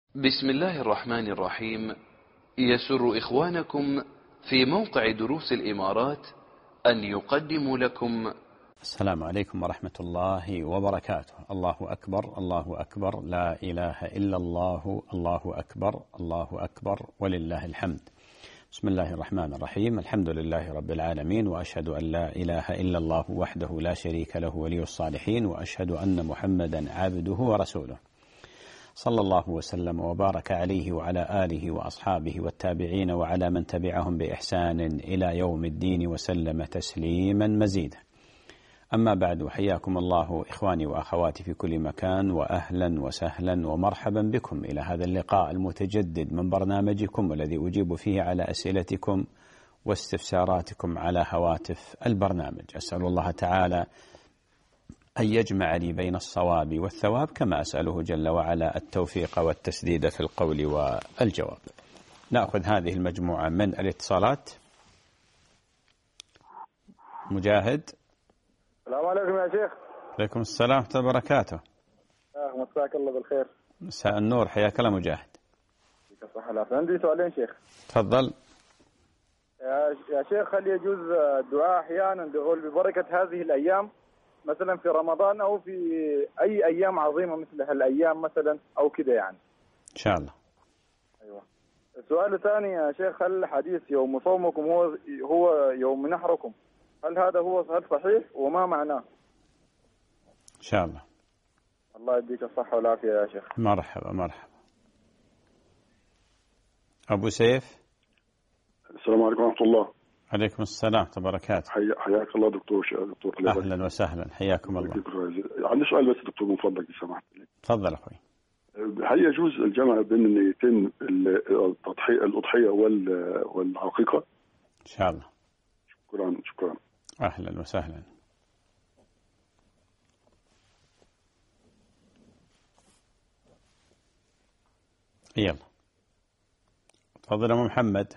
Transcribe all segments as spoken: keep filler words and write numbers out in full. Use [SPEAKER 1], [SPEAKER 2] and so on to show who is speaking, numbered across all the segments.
[SPEAKER 1] بسم الله الرحمن الرحيم. يسر إخوانكم في موقع دروس الإمارات أن يقدموا لكم.
[SPEAKER 2] السلام عليكم ورحمة الله وبركاته. الله أكبر، الله أكبر، لا إله إلا الله، الله أكبر، الله أكبر، ولله الحمد. بسم الله الرحمن الرحيم. الحمد لله رب العالمين، وأشهد أن لا إله إلا الله وحده لا شريك له ولي الصالحين، وأشهد أن محمدا عبده ورسوله، صلى الله وسلم وبارك عليه وعلى آله وأصحابه والتابعين وعلى من تبعهم بإحسان إلى يوم الدين وسلم تسليما مزيدا. أما بعد، حياكم الله إخواني وأخواتي في كل مكان، وأهلا وسهلا ومرحبا بكم إلى هذا اللقاء المتجدد من برنامجكم، والذي أجيب فيه على أسئلتكم واستفساراتكم على هواتف البرنامج. أسأل الله تعالى أن يجمع لي بين الصواب والثواب، كما أسأله جل وعلا التوفيق والتسديد في القول والجواب. نأخذ هذه المجموعة من الاتصالات. مجاهد.
[SPEAKER 3] السلام عليكم يا شيخ.
[SPEAKER 2] عليكم السلام ورحمة الله وبركاته.
[SPEAKER 3] مساك الله بالخير.
[SPEAKER 2] مساء النور، حياك الله مجاهد.
[SPEAKER 3] الصحة والعافية. عندي سؤالين شيخ.
[SPEAKER 2] تفضل.
[SPEAKER 3] يا شيخ، هل يجوز الدعاء أحيانا بقول ببركة هذه الأيام، مثلا في رمضان أو في أي أيام عظيمة مثل هالأيام مثلا أو كده يعني؟
[SPEAKER 2] إن شاء الله.
[SPEAKER 3] أيوة. السؤال الثاني يا شيخ، هل حديث يوم صومكم هو هو يوم نحركم، هل هذا هو هل صحيح وما معناه؟
[SPEAKER 2] إن شاء الله.
[SPEAKER 3] الله يديك الصحة والعافية يا شيخ.
[SPEAKER 2] مرحبا مرحبا. أبو سيف.
[SPEAKER 4] السلام عليكم ورحمة الله.
[SPEAKER 2] عليكم السلام ورحمة الله وبركاته.
[SPEAKER 4] حي... حياك الله دكتور دكتور خليل.
[SPEAKER 2] أهلا وسهلا، حياكم الله.
[SPEAKER 4] عندي سؤال بس دكتور من فضلك إذا سمحت لي.
[SPEAKER 2] تفضل أخوي.
[SPEAKER 4] هل يجوز الجمع بين النيتين، التضحية الأضحية وال... والعقيقة؟
[SPEAKER 2] إن شاء الله.
[SPEAKER 4] شكرا شكرا.
[SPEAKER 2] أهلا وسهلا. يلا تفضل أم محمد.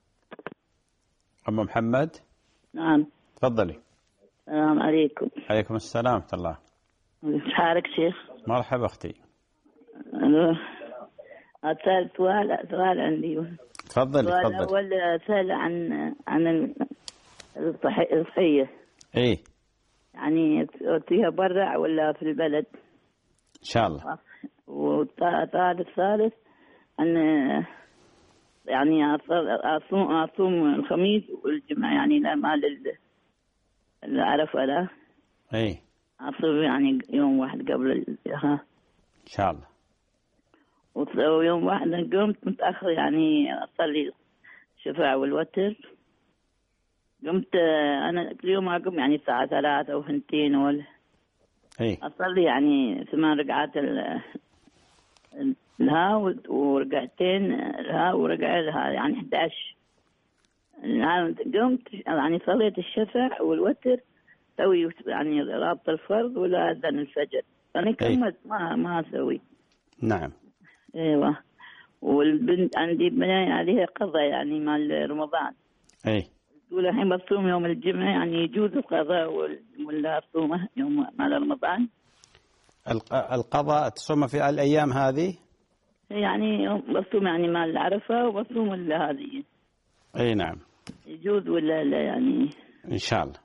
[SPEAKER 2] أم محمد.
[SPEAKER 5] نعم
[SPEAKER 2] تفضلي.
[SPEAKER 5] السلام عليكم.
[SPEAKER 2] عليكم السلام ورحمة الله.
[SPEAKER 5] كيف حالك شيخ؟
[SPEAKER 2] مرحبا أختي.
[SPEAKER 5] أنا أسأل سؤال سؤال عندي.
[SPEAKER 2] تفضلي
[SPEAKER 5] السؤال
[SPEAKER 2] تفضلي.
[SPEAKER 5] الأول أسأل عن عن الضحية.
[SPEAKER 2] إيه
[SPEAKER 5] يعني فيها برع ولا في البلد؟
[SPEAKER 2] إن شاء الله.
[SPEAKER 5] والثالث ثالث أن يعني أصوم أصوم الخميس والجمعة، يعني لا ما لل عرفة لا.
[SPEAKER 2] إيه
[SPEAKER 5] أصوم يعني يوم واحد قبل ها.
[SPEAKER 2] إن شاء الله.
[SPEAKER 5] ويوم واحد قمت متأخر، يعني أصلي الشفاع والوتر. قمت أنا كل يوم أقوم يعني الساعة ثلاثة أو ثنتين ولا.
[SPEAKER 2] إيه
[SPEAKER 5] أصلي يعني ثمان ركعات ال لها ورقعتين لها ورقع لها، يعني إحدى عشر. قمت يعني صليت الشفع والوتر، سوي يعني رابط الفرض ولا أذن الفجر، أنا كملت ما ما أسوي.
[SPEAKER 2] نعم.
[SPEAKER 5] أيوة. والبنت عندي بناء عليها قضاء يعني مال رمضان.
[SPEAKER 2] إيه
[SPEAKER 5] تقول الحين بصوم يوم الجمعة، يعني يجوز القضاء ولا صومه يوم مال رمضان؟
[SPEAKER 2] القضاء تصوم في الأيام هذه؟
[SPEAKER 5] يعني بصوم يعني مال العرفة وبصوم ولا هذه؟
[SPEAKER 2] أي نعم.
[SPEAKER 5] يجوز ولا لا يعني؟
[SPEAKER 2] إن شاء الله.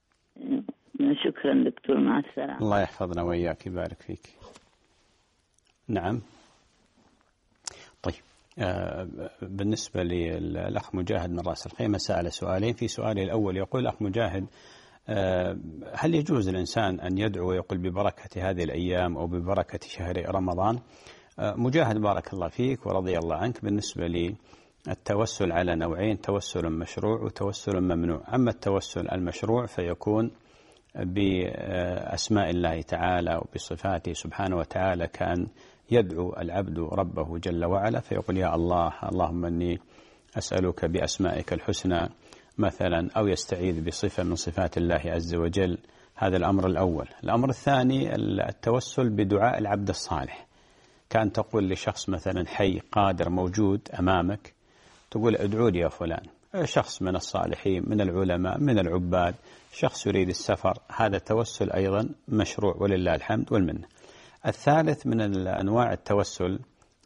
[SPEAKER 5] شكرا دكتور، مع السلامة.
[SPEAKER 2] الله يحفظنا وإياك، يبارك فيك. نعم. طيب آه بالنسبة للأخ مجاهد من رأس الخيمة سأل سؤالين. في سؤالي الأول يقول الأخ مجاهد آه هل يجوز الإنسان أن يدعو ويقول ببركة هذه الأيام أو ببركة شهر رمضان؟ آه مجاهد بارك الله فيك ورضي الله عنك. بالنسبة لي التوسل على نوعين، توسل مشروع وتوسل ممنوع. أما التوسل المشروع فيكون بأسماء الله تعالى وبصفاته سبحانه وتعالى، كان يدعو العبد ربه جل وعلا فيقول يا الله اللهم أني أسألك بأسمائك الحسنى مثلا، أو يستعيذ بصفة من صفات الله عز وجل. هذا الأمر الأول. الأمر الثاني التوسل بدعاء العبد الصالح، كان تقول لشخص مثلا حي قادر موجود أمامك، تقول ادعوا لي يا فلان، شخص من الصالحين من العلماء من العباد، شخص يريد السفر، هذا التوسل أيضا مشروع ولله الحمد والمنة. الثالث من أنواع التوسل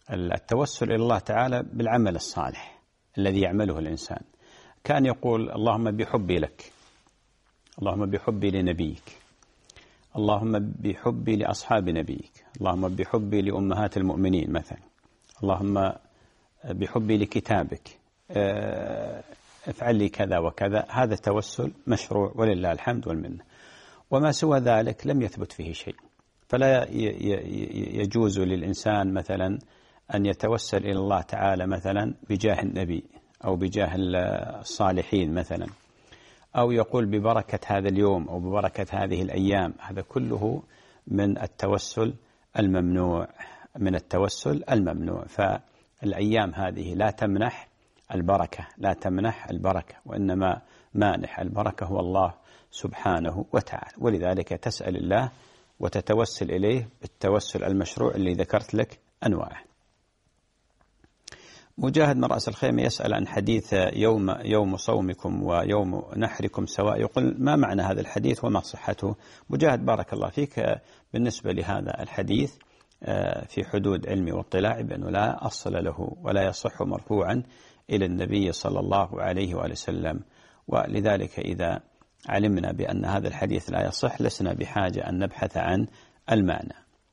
[SPEAKER 2] التوسل إلى الله تعالى بالعمل الصالح الذي يعمله الإنسان. كان يقول اللهم بحبي لك، اللهم بحبي لنبيك، اللهم بحبي لأصحاب نبيك، اللهم بحبي لأمهات المؤمنين مثلا، اللهم بحبي لكتابك افعل لي كذا وكذا. هذا توسل مشروع ولله الحمد والمنة. وما سوى ذلك لم يثبت فيه شيء، فلا يجوز للإنسان مثلا أن يتوسل إلى الله تعالى مثلا بجاه النبي أو بجاه الصالحين مثلا، أو يقول ببركة هذا اليوم أو ببركة هذه الأيام. هذا كله من التوسل الممنوع، من التوسل الممنوع. فالأيام هذه لا تمنح البركة، لا تمنح البركة، وإنما مانح البركة هو الله سبحانه وتعالى. ولذلك تسأل الله وتتوسل إليه بالتوسل المشروع اللي ذكرت لك أنواعه. مجاهد من رأس الخيمة يسأل عن حديث يوم يوم صومكم ويوم نحركم سواء، يقول ما معنى هذا الحديث وما صحته؟ مجاهد بارك الله فيك، بالنسبة لهذا الحديث في حدود علمي واطلاعي بأنه لا أصل له ولا يصح مرفوعا إلى النبي صلى الله عليه وآله وسلم، ولذلك إذا علمنا بأن هذا الحديث لا يصح لسنا بحاجة أن نبحث عن المعنى.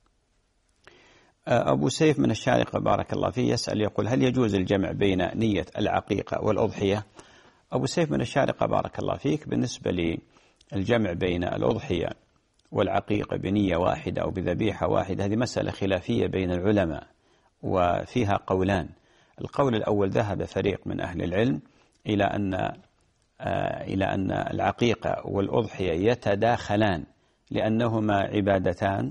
[SPEAKER 2] أبو سيف من الشارقة بارك الله فيه يسأل يقول هل يجوز الجمع بين نية العقيقة والأضحية؟ أبو سيف من الشارقة بارك الله فيك، بالنسبة للجمع بين الأضحية والعقيقة بنية واحدة أو بذبيحة واحدة هذه مسألة خلافية بين العلماء وفيها قولان. القول الأول ذهب فريق من أهل العلم إلى أن إلى أن العقيقة والأضحية يتداخلان لأنهما عبادتان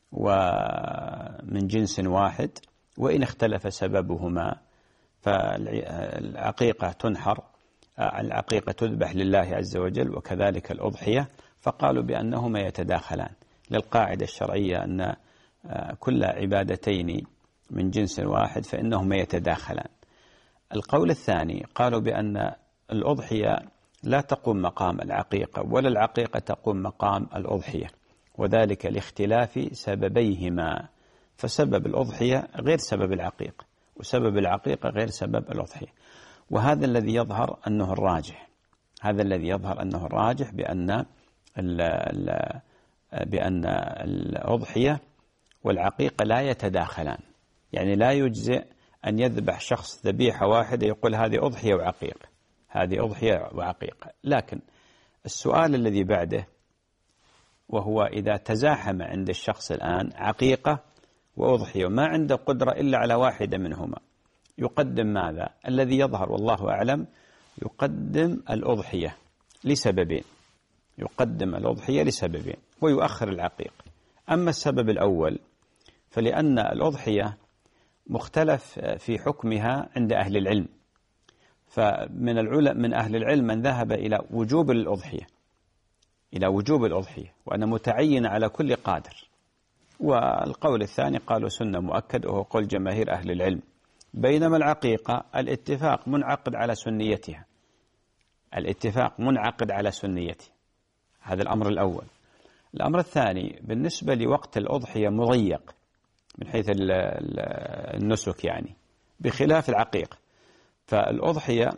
[SPEAKER 2] ومن جنس واحد، وإن اختلف سببهما فالعقيقة تنحر، العقيقة تذبح لله عز وجل وكذلك الأضحية، فقالوا بأنهما يتداخلان للقاعدة الشرعية أن كل عبادتين من جنس واحد فإنهما يتداخلان. القول الثاني قالوا بأن الأضحية لا تقوم مقام العقيقة ولا العقيقة تقوم مقام الأضحية، وذلك لاختلاف سببيهما، فسبب الأضحية غير سبب العقيقة وسبب العقيقة غير سبب الأضحية. وهذا الذي يظهر أنه الراجح، هذا الذي يظهر أنه الراجح بأن ال ال بأن الأضحية والعقيقة لا يتداخلان، يعني لا يجزئ أن يذبح شخص ذبيحة واحدة يقول هذه أضحية وعقيقة، هذه أضحية وعقيقة. لكن السؤال الذي بعده وهو إذا تزاحم عند الشخص الآن عقيقة وأضحية وما عنده قدرة إلا على واحدة منهما، يقدم ماذا؟ الذي يظهر والله أعلم يقدم الأضحية لسببين، يقدم الأضحية لسببين ويؤخر العقيقة. أما السبب الأول فلأن الأضحية مختلف في حكمها عند أهل العلم، فمن العلماء من أهل العلم من ذهب إلى وجوب الأضحية، إلى وجوب الأضحية وأنا متعين على كل قادر. والقول الثاني قالوا سنة مؤكد وهو قول جماهير أهل العلم. بينما العقيقة الاتفاق منعقد على سنيتها، الاتفاق منعقد على سنيتها، هذا الأمر الأول. الأمر الثاني بالنسبة لوقت الأضحية مضيق من حيث النسك يعني بخلاف العقيقة، فالأضحية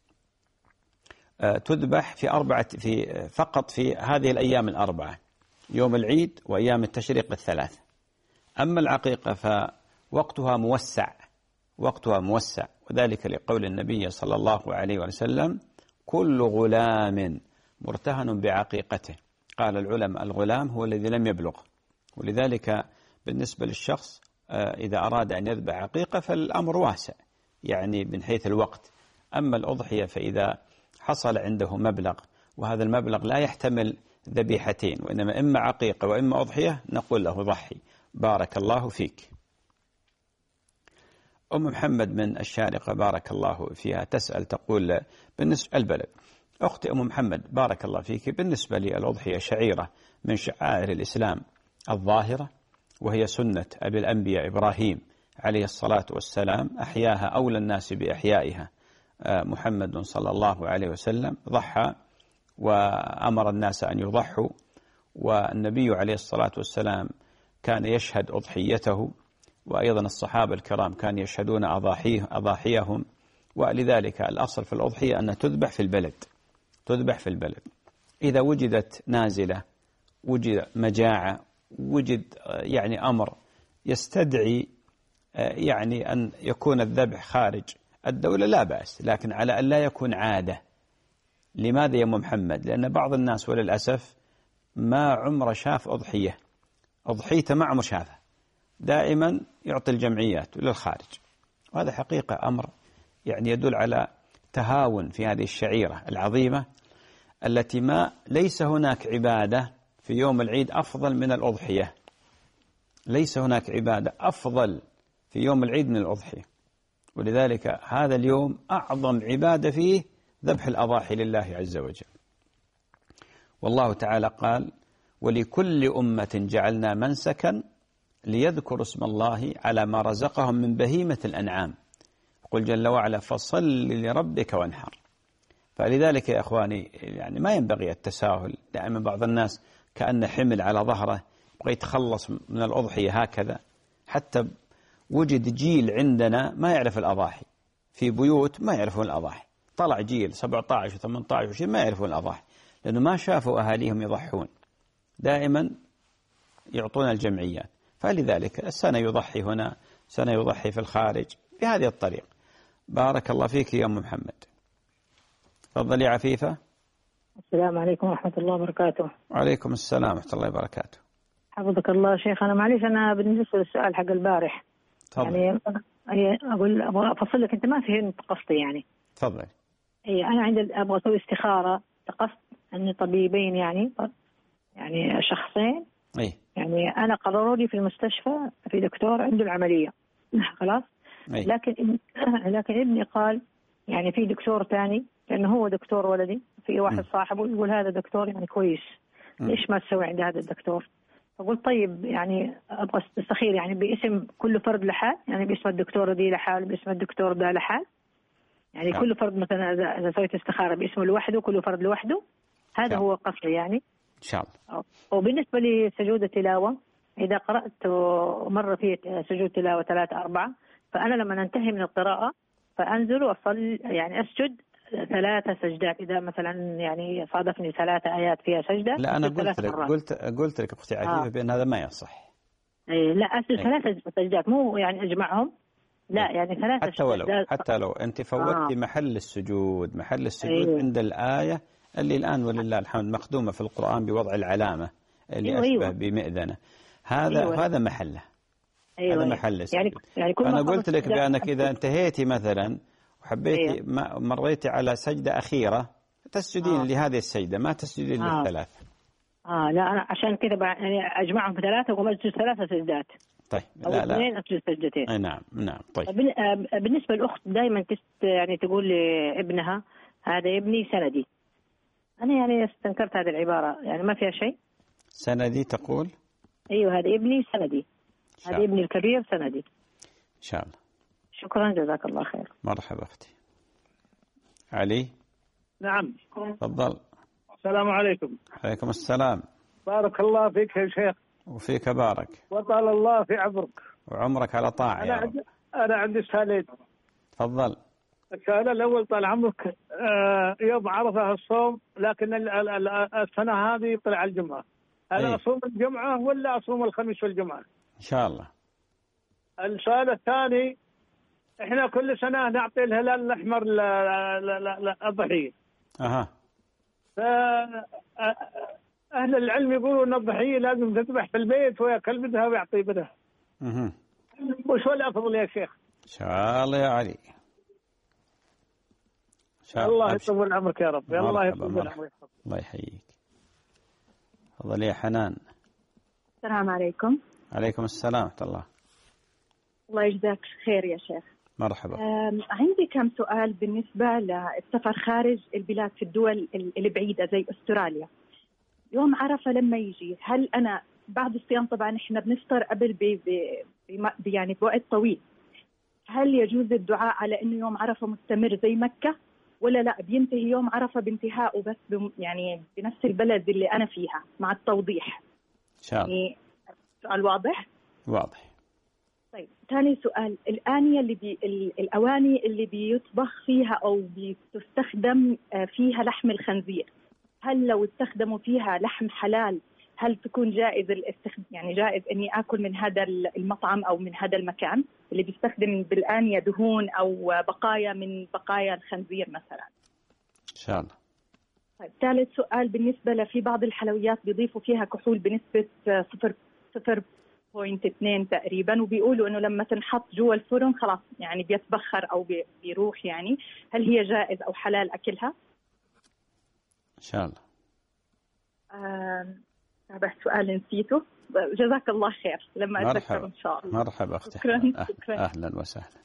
[SPEAKER 2] تذبح في أربعة في فقط في هذه الأيام الأربعة، يوم العيد وأيام التشريق الثلاث. أما العقيقة فوقتها موسع، وقتها موسع، وذلك لقول النبي صلى الله عليه وسلم كل غلام مرتهن بعقيقته. قال العلماء الغلام هو الذي لم يبلغ، ولذلك بالنسبة للشخص إذا أراد أن يذبح عقيقة فالأمر واسع يعني من حيث الوقت. أما الأضحية فإذا حصل عنده مبلغ وهذا المبلغ لا يحتمل ذبيحتين وإنما إما عقيقة وإما أضحية نقول له ضحي. بارك الله فيك. أم محمد من الشارقة بارك الله فيها تسأل تقول بالنسبة البلد أختي أم محمد بارك الله فيك، بالنسبة للأضحية شعيرة من شعائر الإسلام الظاهرة وهي سنة أبي الأنبياء إبراهيم عليه الصلاة والسلام، أحياها أولى الناس بإحيائها محمد صلى الله عليه وسلم، ضحى وأمر الناس أن يضحوا، والنبي عليه الصلاة والسلام كان يشهد أضحيته وأيضا الصحابة الكرام كانوا يشهدون أضاحيه أضاحيهم، ولذلك الأصل في الأضحية أن تذبح في البلد، تذبح في البلد. إذا وجدت نازلة، وجد مجاعة، وجد يعني أمر يستدعي يعني أن يكون الذبح خارج الدولة لا بأس، لكن على أن لا يكون عادة. لماذا يا أم محمد؟ لأن بعض الناس وللأسف ما عمره شاف أضحية، أضحيته ما عمره شافها، دائما يعطي الجمعيات للخارج، وهذا حقيقة أمر يعني يدل على تهاون في هذه الشعيرة العظيمة التي ما ليس هناك عبادة في يوم العيد أفضل من الأضحية، ليس هناك عبادة أفضل في يوم العيد من الأضحية، ولذلك هذا اليوم أعظم عبادة فيه ذبح الأضاحي لله عز وجل. والله تعالى قال: ولكل أمة جعلنا منسكا ليذكروا اسم الله على ما رزقهم من بهيمة الأنعام، قل جل وعلا فصل لربك وانحر. فلذلك يا أخواني يعني ما ينبغي التساهل. دائما بعض الناس كأن حمل على ظهره يبغى يتخلص من الأضحية هكذا. حتى وجد جيل عندنا ما يعرف الأضاحي، في بيوت ما يعرفون الأضاحي، طلع جيل سبعة عشر ثمانية عشر ما يعرفون الأضاحي، لأنه ما شافوا أهاليهم يضحون، دائما يعطون الجمعيات. فلذلك السنة يضحي هنا، سنة يضحي في الخارج بهذه الطريقة. بارك الله فيك يا أم محمد. تفضلي عفيفة.
[SPEAKER 6] السلام عليكم ورحمة الله وبركاته.
[SPEAKER 2] وعليكم السلام ورحمة الله وبركاته.
[SPEAKER 6] حفظك الله شيخ. أنا معليش، أنا بالنسبة للسؤال حق البارح
[SPEAKER 2] تفضل.
[SPEAKER 6] يعني أقول أبغى أفصل لك، أنت ما فهمت قصدي يعني.
[SPEAKER 2] تفضل.
[SPEAKER 6] أي أنا عندي أبغى أسوي استخارة لقصد أني طبيبين يعني يعني شخصين.
[SPEAKER 2] أي.
[SPEAKER 6] يعني أنا قرروا لي في المستشفى في دكتور عنده العملية خلاص.
[SPEAKER 2] أي.
[SPEAKER 6] لكن لكن ابني قال يعني في دكتور ثاني، لأنه هو دكتور ولدي، في واحد م. صاحبه يقول هذا دكتور يعني كويس، م. ليش ما تسوي عند هذا الدكتور؟ فقلت طيب يعني أبغى استخير يعني باسم كل فرد لحال، يعني باسم الدكتور دي لحال، باسم الدكتور ده لحال، يعني نعم. كل فرد مثلا إذا سويت استخارة باسمه لوحده، كل فرد لوحده، هذا نعم. هو قصدي يعني
[SPEAKER 2] إن شاء الله.
[SPEAKER 6] وبالنسبة لسجود التلاوة، إذا قرأت مرة في سجود تلاوة ثلاثة أربعة، فأنا لما ننتهي من القراءة فأنزل وأصلي يعني أسجد ثلاثة سجدات، إذا مثلا يعني صادفني ثلاثة آيات فيها سجدة.
[SPEAKER 2] لا أنا قلت لك قلت قلت لك أختي عفيفة آه. بأن هذا ما يصح.
[SPEAKER 6] إيه لا أسجد ثلاثة سجدات، مو يعني أجمعهم، لا يعني ثلاثة
[SPEAKER 2] حتى ولو سجدات. حتى لو أنت فوتي آه. محل السجود، محل السجود أيه. عند الآية اللي الآن ولله الحمد مخدومة في القرآن بوضع العلامة اللي أيوة أشبه أيوة. بمئذنة، هذا أيوة. هذا محله. أيوة هذا محل السجود. يعني يعني كل أنا قلت لك بأنك إذا انتهيتي مثلا وحبيتي أيوة. مريتي على سجدة أخيرة تسجدين آه. لهذه السجدة، ما تسجدين آه. للثلاث.
[SPEAKER 6] آه لا أنا عشان كذا يعني أجمعهم في ثلاثة وأسجد ثلاثة سجدات.
[SPEAKER 2] طيب
[SPEAKER 6] أو
[SPEAKER 2] لا لا
[SPEAKER 6] اثنين أسجد سجدتين.
[SPEAKER 2] أي نعم نعم. طيب
[SPEAKER 6] بالنسبة للأخت دائما تست يعني تقول لابنها هذا ابني سندي. أنا يعني استنكرت هذه العبارة، يعني ما فيها شيء.
[SPEAKER 2] سندي تقول؟
[SPEAKER 6] أيوه هذا ابني سندي، هذا ابني الكبير سندي.
[SPEAKER 2] إن شاء الله.
[SPEAKER 6] شكرا جزاك الله خير.
[SPEAKER 2] مرحبا أختي. علي.
[SPEAKER 7] نعم.
[SPEAKER 2] تفضل.
[SPEAKER 7] السلام عليكم.
[SPEAKER 2] عليكم السلام.
[SPEAKER 7] بارك الله فيك يا شيخ.
[SPEAKER 2] وفيك بارك.
[SPEAKER 7] وطال الله في عمرك.
[SPEAKER 2] وعمرك على طاعة يا رب.
[SPEAKER 7] أنا عندي سؤالين.
[SPEAKER 2] تفضل.
[SPEAKER 7] السؤال الأول طال عمرك آه يوم عرفة الصوم، لكن السنة هذه طلع الجمعة، هل أيه؟ أصوم الجمعة ولا أصوم الخميس والجمعة؟
[SPEAKER 2] إن شاء الله.
[SPEAKER 7] السؤال الثاني، إحنا كل سنة نعطي الهلال الأحمر للضحية.
[SPEAKER 2] أها.
[SPEAKER 7] فأهل العلم يقولوا أن الضحية لازم تذبح في البيت ويأكل بدها ويعطي بدها.
[SPEAKER 2] أها.
[SPEAKER 7] وش هو الأفضل يا شيخ؟
[SPEAKER 2] إن شاء الله يا علي.
[SPEAKER 7] الله يطول عمرك يا رب. الله يطول عمرك.
[SPEAKER 2] الله يحييك. تفضل يا حنان.
[SPEAKER 8] السلام عليكم.
[SPEAKER 2] عليكم السلام ورحمة الله.
[SPEAKER 8] الله يجزاك خير يا شيخ.
[SPEAKER 2] مرحبا.
[SPEAKER 8] عندي كم سؤال بالنسبة للسفر خارج البلاد في الدول البعيدة زي أستراليا. يوم عرفة لما يجي، هل أنا بعد الصيام طبعا إحنا بنفطر قبل ب ب يعني بوقت طويل، هل يجوز الدعاء على إنه يوم عرفة مستمر زي مكة، ولا لا بينتهي يوم عرفة بانتهائه بس يعني بنفس البلد اللي أنا فيها، مع التوضيح؟
[SPEAKER 2] إن شاء الله.
[SPEAKER 8] يعني سؤال واضح؟
[SPEAKER 2] واضح.
[SPEAKER 8] طيب ثاني سؤال، الآنية اللي بي الأواني اللي بيطبخ فيها أو بتستخدم فيها لحم الخنزير، هل لو استخدموا فيها لحم حلال هل تكون جائز الاستخدام، يعني جائز إني آكل من هذا المطعم أو من هذا المكان اللي بيستخدم بالآنية دهون أو بقايا من بقايا الخنزير مثلا؟
[SPEAKER 2] إن شاء الله.
[SPEAKER 8] طيب ثالث سؤال، بالنسبة لفي بعض الحلويات بيضيفوا فيها كحول بنسبة صفر صفر بوينت اثنين تقريبا، وبيقولوا إنه لما تنحط جوا الفرن خلاص يعني بيتبخر أو بيروح، يعني هل هي جائز أو حلال أكلها؟
[SPEAKER 2] إن شاء الله.
[SPEAKER 8] آه بس سؤال نسيته، جزاك الله خير لما أتذكر إن شاء الله.
[SPEAKER 2] مرحبا أختي.
[SPEAKER 8] شكرا.
[SPEAKER 2] أه
[SPEAKER 8] شكرا.
[SPEAKER 2] أهلا وسهلا.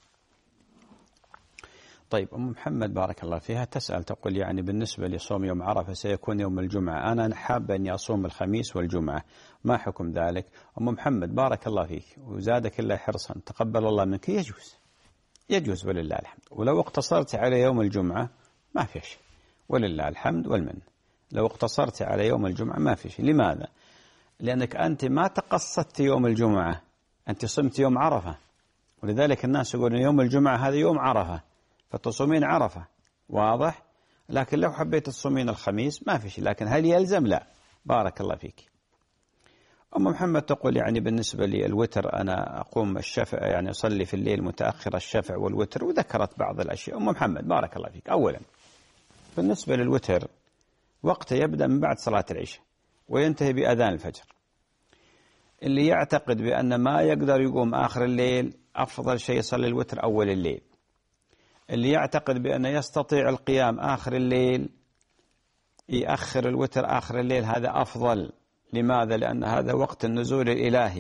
[SPEAKER 2] طيب أم محمد بارك الله فيها تسأل تقول يعني بالنسبة لصوم يوم عرفة سيكون يوم الجمعة، أنا حابة أني أصوم الخميس والجمعة، ما حكم ذلك؟ أم محمد بارك الله فيك وزادك الله حرصا، تقبل الله منك. يجوز يجوز ولله الحمد، ولو اقتصرت على يوم الجمعة ما في شيء، ولله الحمد والمن. لو اقتصرت على يوم الجمعة ما في شيء. لماذا؟ لأنك أنت ما تقصدت يوم الجمعة، أنت صمت يوم عرفة، ولذلك الناس يقولون يوم الجمعة هذا يوم عرفة فتصومين عرفة، واضح؟ لكن لو حبيت تصومين الخميس ما في شيء، لكن هل يلزم؟ لا. بارك الله فيك. أم محمد تقول يعني بالنسبة لي الوتر أنا أقوم الشفع، يعني أصلي في الليل متأخر الشفع والوتر، وذكرت بعض الأشياء. أم محمد بارك الله فيك، أولا بالنسبة للوتر وقته يبدأ من بعد صلاة العشاء وينتهي بأذان الفجر. اللي يعتقد بأن ما يقدر يقوم آخر الليل أفضل شيء يصلي الوتر أول الليل. اللي يعتقد بأنه يستطيع القيام آخر الليل يأخر الوتر آخر الليل، هذا أفضل. لماذا؟ لأن هذا وقت النزول الإلهي،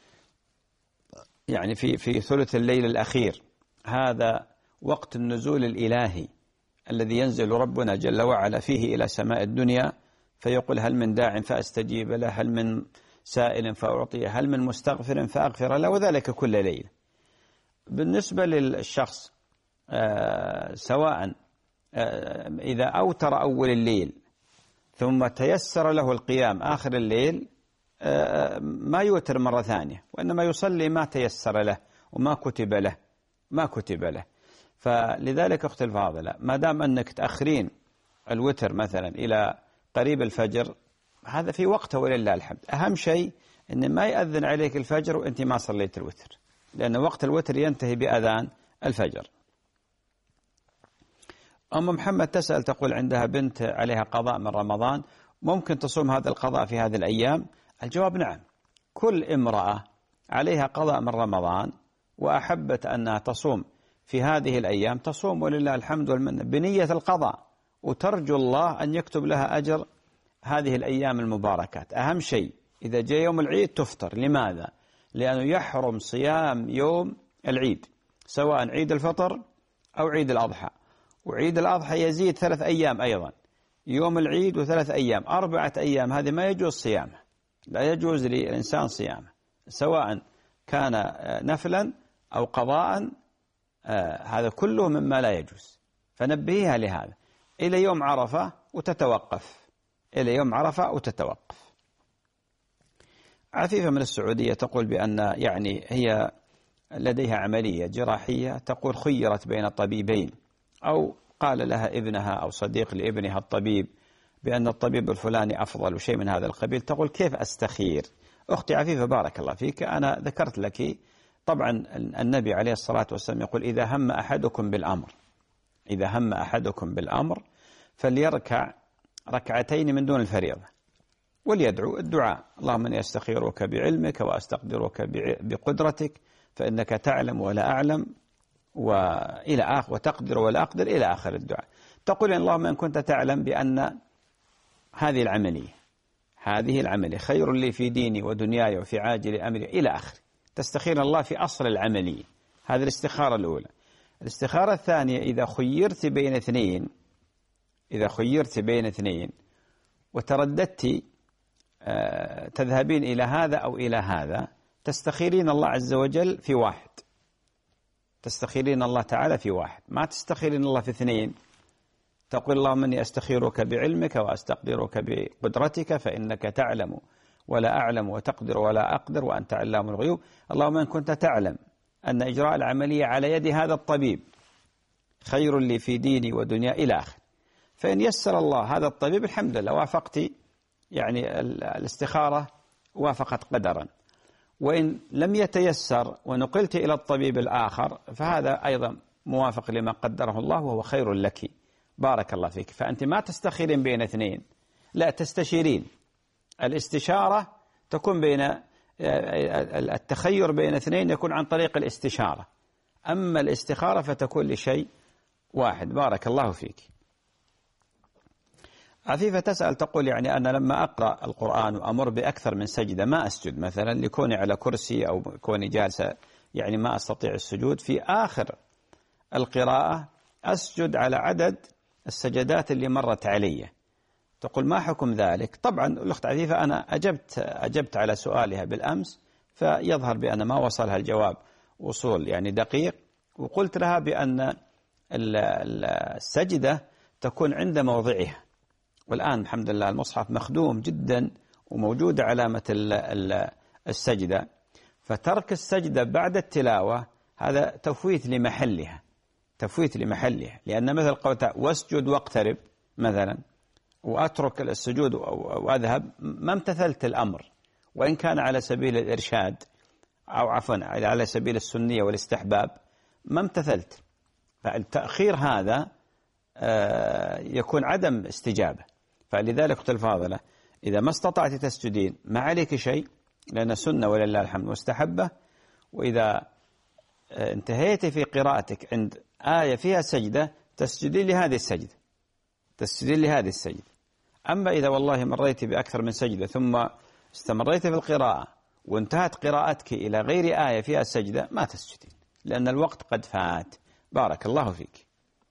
[SPEAKER 2] يعني في في ثلث الليل الأخير، هذا وقت النزول الإلهي الذي ينزل ربنا جل وعلا فيه إلى سماء الدنيا فيقول هل من داع فأستجيب له، هل من سائل فأعطيه، هل من مستغفر فأغفر له، وذلك كل ليل. بالنسبة للشخص آه سواء آه إذا أوتر أول الليل ثم تيسر له القيام آخر الليل آه ما يوتر مرة ثانية، وإنما يصلي ما تيسر له وما كتب له ما كتب له. فلذلك أختي الفاضلة ما دام أنك تأخرين الوتر مثلا إلى قريب الفجر هذا في وقته ولله الحمد. أهم شيء أن ما يأذن عليك الفجر وأنت ما صليت الوتر، لأن وقت الوتر ينتهي بأذان الفجر. أم محمد تسأل تقول عندها بنت عليها قضاء من رمضان، ممكن تصوم هذا القضاء في هذه الأيام؟ الجواب نعم. كل امرأة عليها قضاء من رمضان وأحبت أنها تصوم في هذه الأيام تصوم ولله الحمد والمنة بنية القضاء، وترجو الله أن يكتب لها أجر هذه الأيام المباركات. أهم شيء إذا جاء يوم العيد تفطر. لماذا؟ لأنه يحرم صيام يوم العيد سواء عيد الفطر أو عيد الأضحى، وعيد الأضحى يزيد ثلاث أيام أيضا، يوم العيد وثلاث أيام، أربعة أيام، هذه ما يجوز صيامه، لا يجوز للإنسان صيامه سواء كان نفلا أو قضاء، آه هذا كله مما لا يجوز. فنبهيها لهذا إلى يوم عرفة وتتوقف، إلى يوم عرفة وتتوقف. عفيفة من السعودية تقول بأن يعني هي لديها عملية جراحية، تقول خيرت بين طبيبين، أو قال لها ابنها أو صديق لابنها الطبيب بأن الطبيب الفلاني أفضل وشيء من هذا القبيل، تقول كيف أستخير؟ أختي عفيفة بارك الله فيك، أنا ذكرت لك طبعا النبي عليه الصلاة والسلام يقول إذا هم أحدكم بالأمر إذا هم أحدكم بالأمر فليركع ركعتين من دون الفريضة وليدعو الدعاء اللهم إني أستخيرك بعلمك وأستقدرك بقدرتك فإنك تعلم ولا أعلم وإلى آخر وتقدر ولا أقدر إلى آخر الدعاء. تقول اللهم إن كنت تعلم بأن هذه العملية هذه العملية خير لي في ديني ودنياي وفي عاجل أمري إلى آخر، تستخير الله في أصل العملية. هذه الاستخارة الأولى. الاستخارة الثانية إذا خيرت بين اثنين إذا خيرت بين اثنين وترددت آه تذهبين إلى هذا أو إلى هذا، تستخيرين الله عز وجل في واحد، تستخيرين الله تعالى في واحد، ما تستخيرين الله في اثنين. تقول اللهم إني أستخيرك بعلمك وأستقدرك بقدرتك فإنك تعلم ولا أعلم وتقدر ولا أقدر وأنت علام الغيوب. اللهم إن كنت تعلم أن إجراء العملية على يد هذا الطبيب خير لي في ديني ودنيا إلى آخر. فإن يسر الله هذا الطبيب الحمد لله وافقت، يعني الاستخارة وافقت قدرا. وإن لم يتيسر ونقلت إلى الطبيب الآخر فهذا أيضا موافق لما قدره الله وهو خير لك. بارك الله فيك. فأنت ما تستخيرين بين اثنين، لا تستشيرين. الاستشارة تكون بين التخير بين اثنين يكون عن طريق الاستشارة، أما الاستخارة فتكون لشيء واحد. بارك الله فيك. عفيفة تسأل تقول يعني أنا لما أقرأ القرآن وأمر بأكثر من سجدة ما أسجد، مثلا لكوني على كرسي أو كوني جالسة يعني ما أستطيع السجود، في آخر القراءة أسجد على عدد السجدات اللي مرت علي. تقول ما حكم ذلك؟ طبعا الأخت عفيفة أنا أجبت أجبت على سؤالها بالأمس، فيظهر بأن ما وصلها الجواب وصول يعني دقيق، وقلت لها بأن السجدة تكون عند موضعها، والآن الحمد لله المصحف مخدوم جدا وموجودة علامة السجدة، فترك السجدة بعد التلاوة هذا تفويت لمحلها، تفويت لمحلها، لأن مثل قولتها واسجد واقترب مثلا وأترك السجود وأذهب، ما امتثلت الأمر، وإن كان على سبيل الإرشاد أو عفوا على سبيل السنية والاستحباب ما امتثلت. فالتأخير هذا يكون عدم استجابة. فلذلك قلت الفاضلة إذا ما استطعت تسجدين ما عليك شيء، لأن سنة ولله الحمد مستحبة، وإذا انتهيت في قراءتك عند آية فيها سجدة تسجدين لهذه السجدة، تسجدين لهذه السجدة. أما إذا والله مريت بأكثر من سجدة ثم استمريت في القراءة وانتهت قراءتك إلى غير آية فيها سجدة ما تسجدين، لأن الوقت قد فات. بارك الله فيك.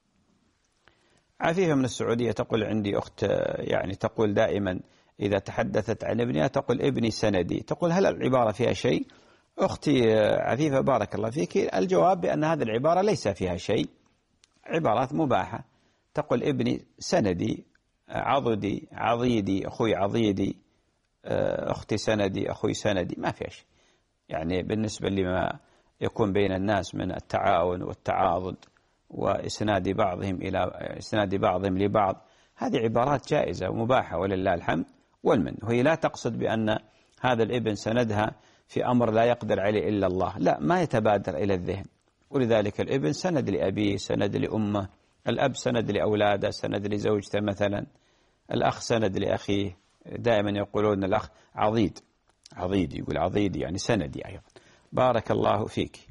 [SPEAKER 2] عفيفة من السعودية تقول عندي أخت يعني تقول دائما إذا تحدثت عن ابنها تقول ابني سندي، تقول هل العبارة فيها شيء؟ أختي عفيفة بارك الله فيك، الجواب بأن هذه العبارة ليس فيها شيء، عبارات مباحة. تقول ابني سندي، عضدي، عضيدي، أخوي عضيدي، أختي سندي، أخوي سندي، ما فيها شيء. يعني بالنسبة لما يكون بين الناس من التعاون والتعاضد وإسناد بعضهم إلى إسناد بعضهم لبعض، هذه عبارات جائزة ومباحة ولله الحمد والمن. وهي لا تقصد بأن هذا الابن سندها في أمر لا يقدر عليه إلا الله، لا، ما يتبادر إلى الذهن. ولذلك الابن سند لأبيه، سند لأمه، الأب سند لأولاده، سند لزوجته مثلا، الأخ سند لأخيه. دائما يقولون الأخ عضيد، عضيد يقول عضيد يعني سندي أيضا. بارك الله فيك.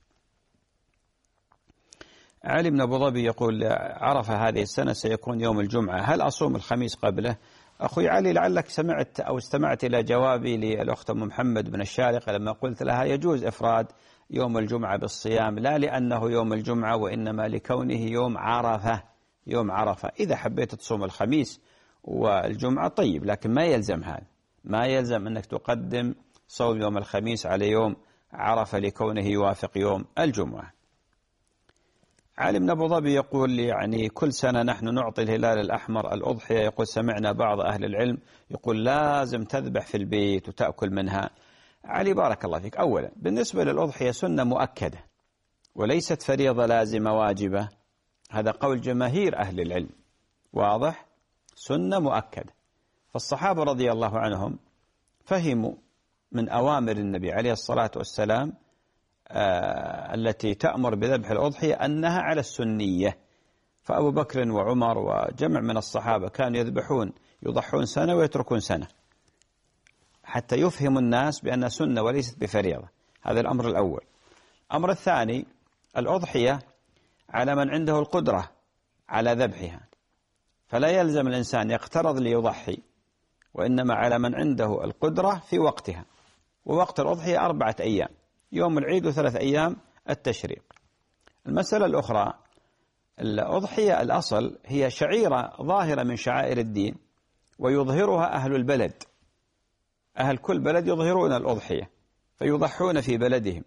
[SPEAKER 2] علي بن أبو ظبي يقول عرفة هذه السنة سيكون يوم الجمعة، هل أصوم الخميس قبله؟ أخوي علي لعلك سمعت أو استمعت إلى جوابي للأخت أم محمد بن الشارقة لما قلت لها يجوز إفراد يوم الجمعة بالصيام، لا لأنه يوم الجمعة وإنما لكونه يوم عرفة، يوم عرفة. إذا حبيت تصوم الخميس والجمعة طيب، لكن ما يلزم هذا، ما يلزم أنك تقدم صوم يوم الخميس على يوم عرفة لكونه يوافق يوم الجمعة. علي بن أبو ظبي يقول يعني كل سنة نحن نعطي الهلال الأحمر الأضحية، يقول سمعنا بعض أهل العلم يقول لازم تذبح في البيت وتأكل منها. علي بارك الله فيك، أولا بالنسبة للأضحية سنة مؤكدة وليست فريضة لازمة واجبة، هذا قول جماهير أهل العلم، واضح، سنة مؤكدة. فالصحابة رضي الله عنهم فهموا من أوامر النبي عليه الصلاة والسلام آه التي تأمر بذبح الأضحية أنها على السنية. فأبو بكر وعمر وجمع من الصحابة كانوا يذبحون يضحون سنة ويتركون سنة حتى يفهم الناس بأنها سنة وليست بفريضة. هذا الأمر الأول. الأمر الثاني الأضحية على من عنده القدرة على ذبحها، فلا يلزم الإنسان يقترض ليضحي، وإنما على من عنده القدرة في وقتها. ووقت الأضحية أربعة أيام، يوم العيد وثلاث أيام التشريق. المسألة الأخرى الأضحية الأصل هي شعيرة ظاهرة من شعائر الدين ويظهرها أهل البلد، أهل كل بلد يظهرون الأضحية فيضحون في بلدهم،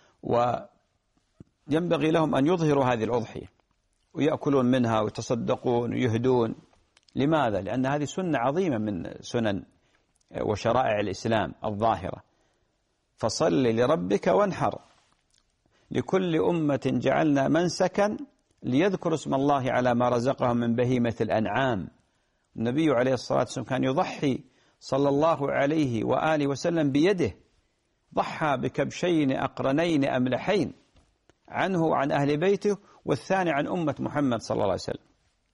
[SPEAKER 2] وينبغي لهم أن يظهروا هذه الأضحية ويأكلون منها ويتصدقون ويهدون. لماذا؟ لأن هذه سنة عظيمة من سنن وشرائع الإسلام الظاهرة. فصل لربك وانحر، لكل أمة جعلنا منسكا ليذكروا اسم الله على ما رزقهم من بهيمة الأنعام. النبي عليه الصلاة والسلام كان يضحي صلى الله عليه وآله وسلم بيده، ضحى بكبشين أقرنين أملحين عنه وعن أهل بيته، والثاني عن أمة محمد صلى الله عليه وسلم.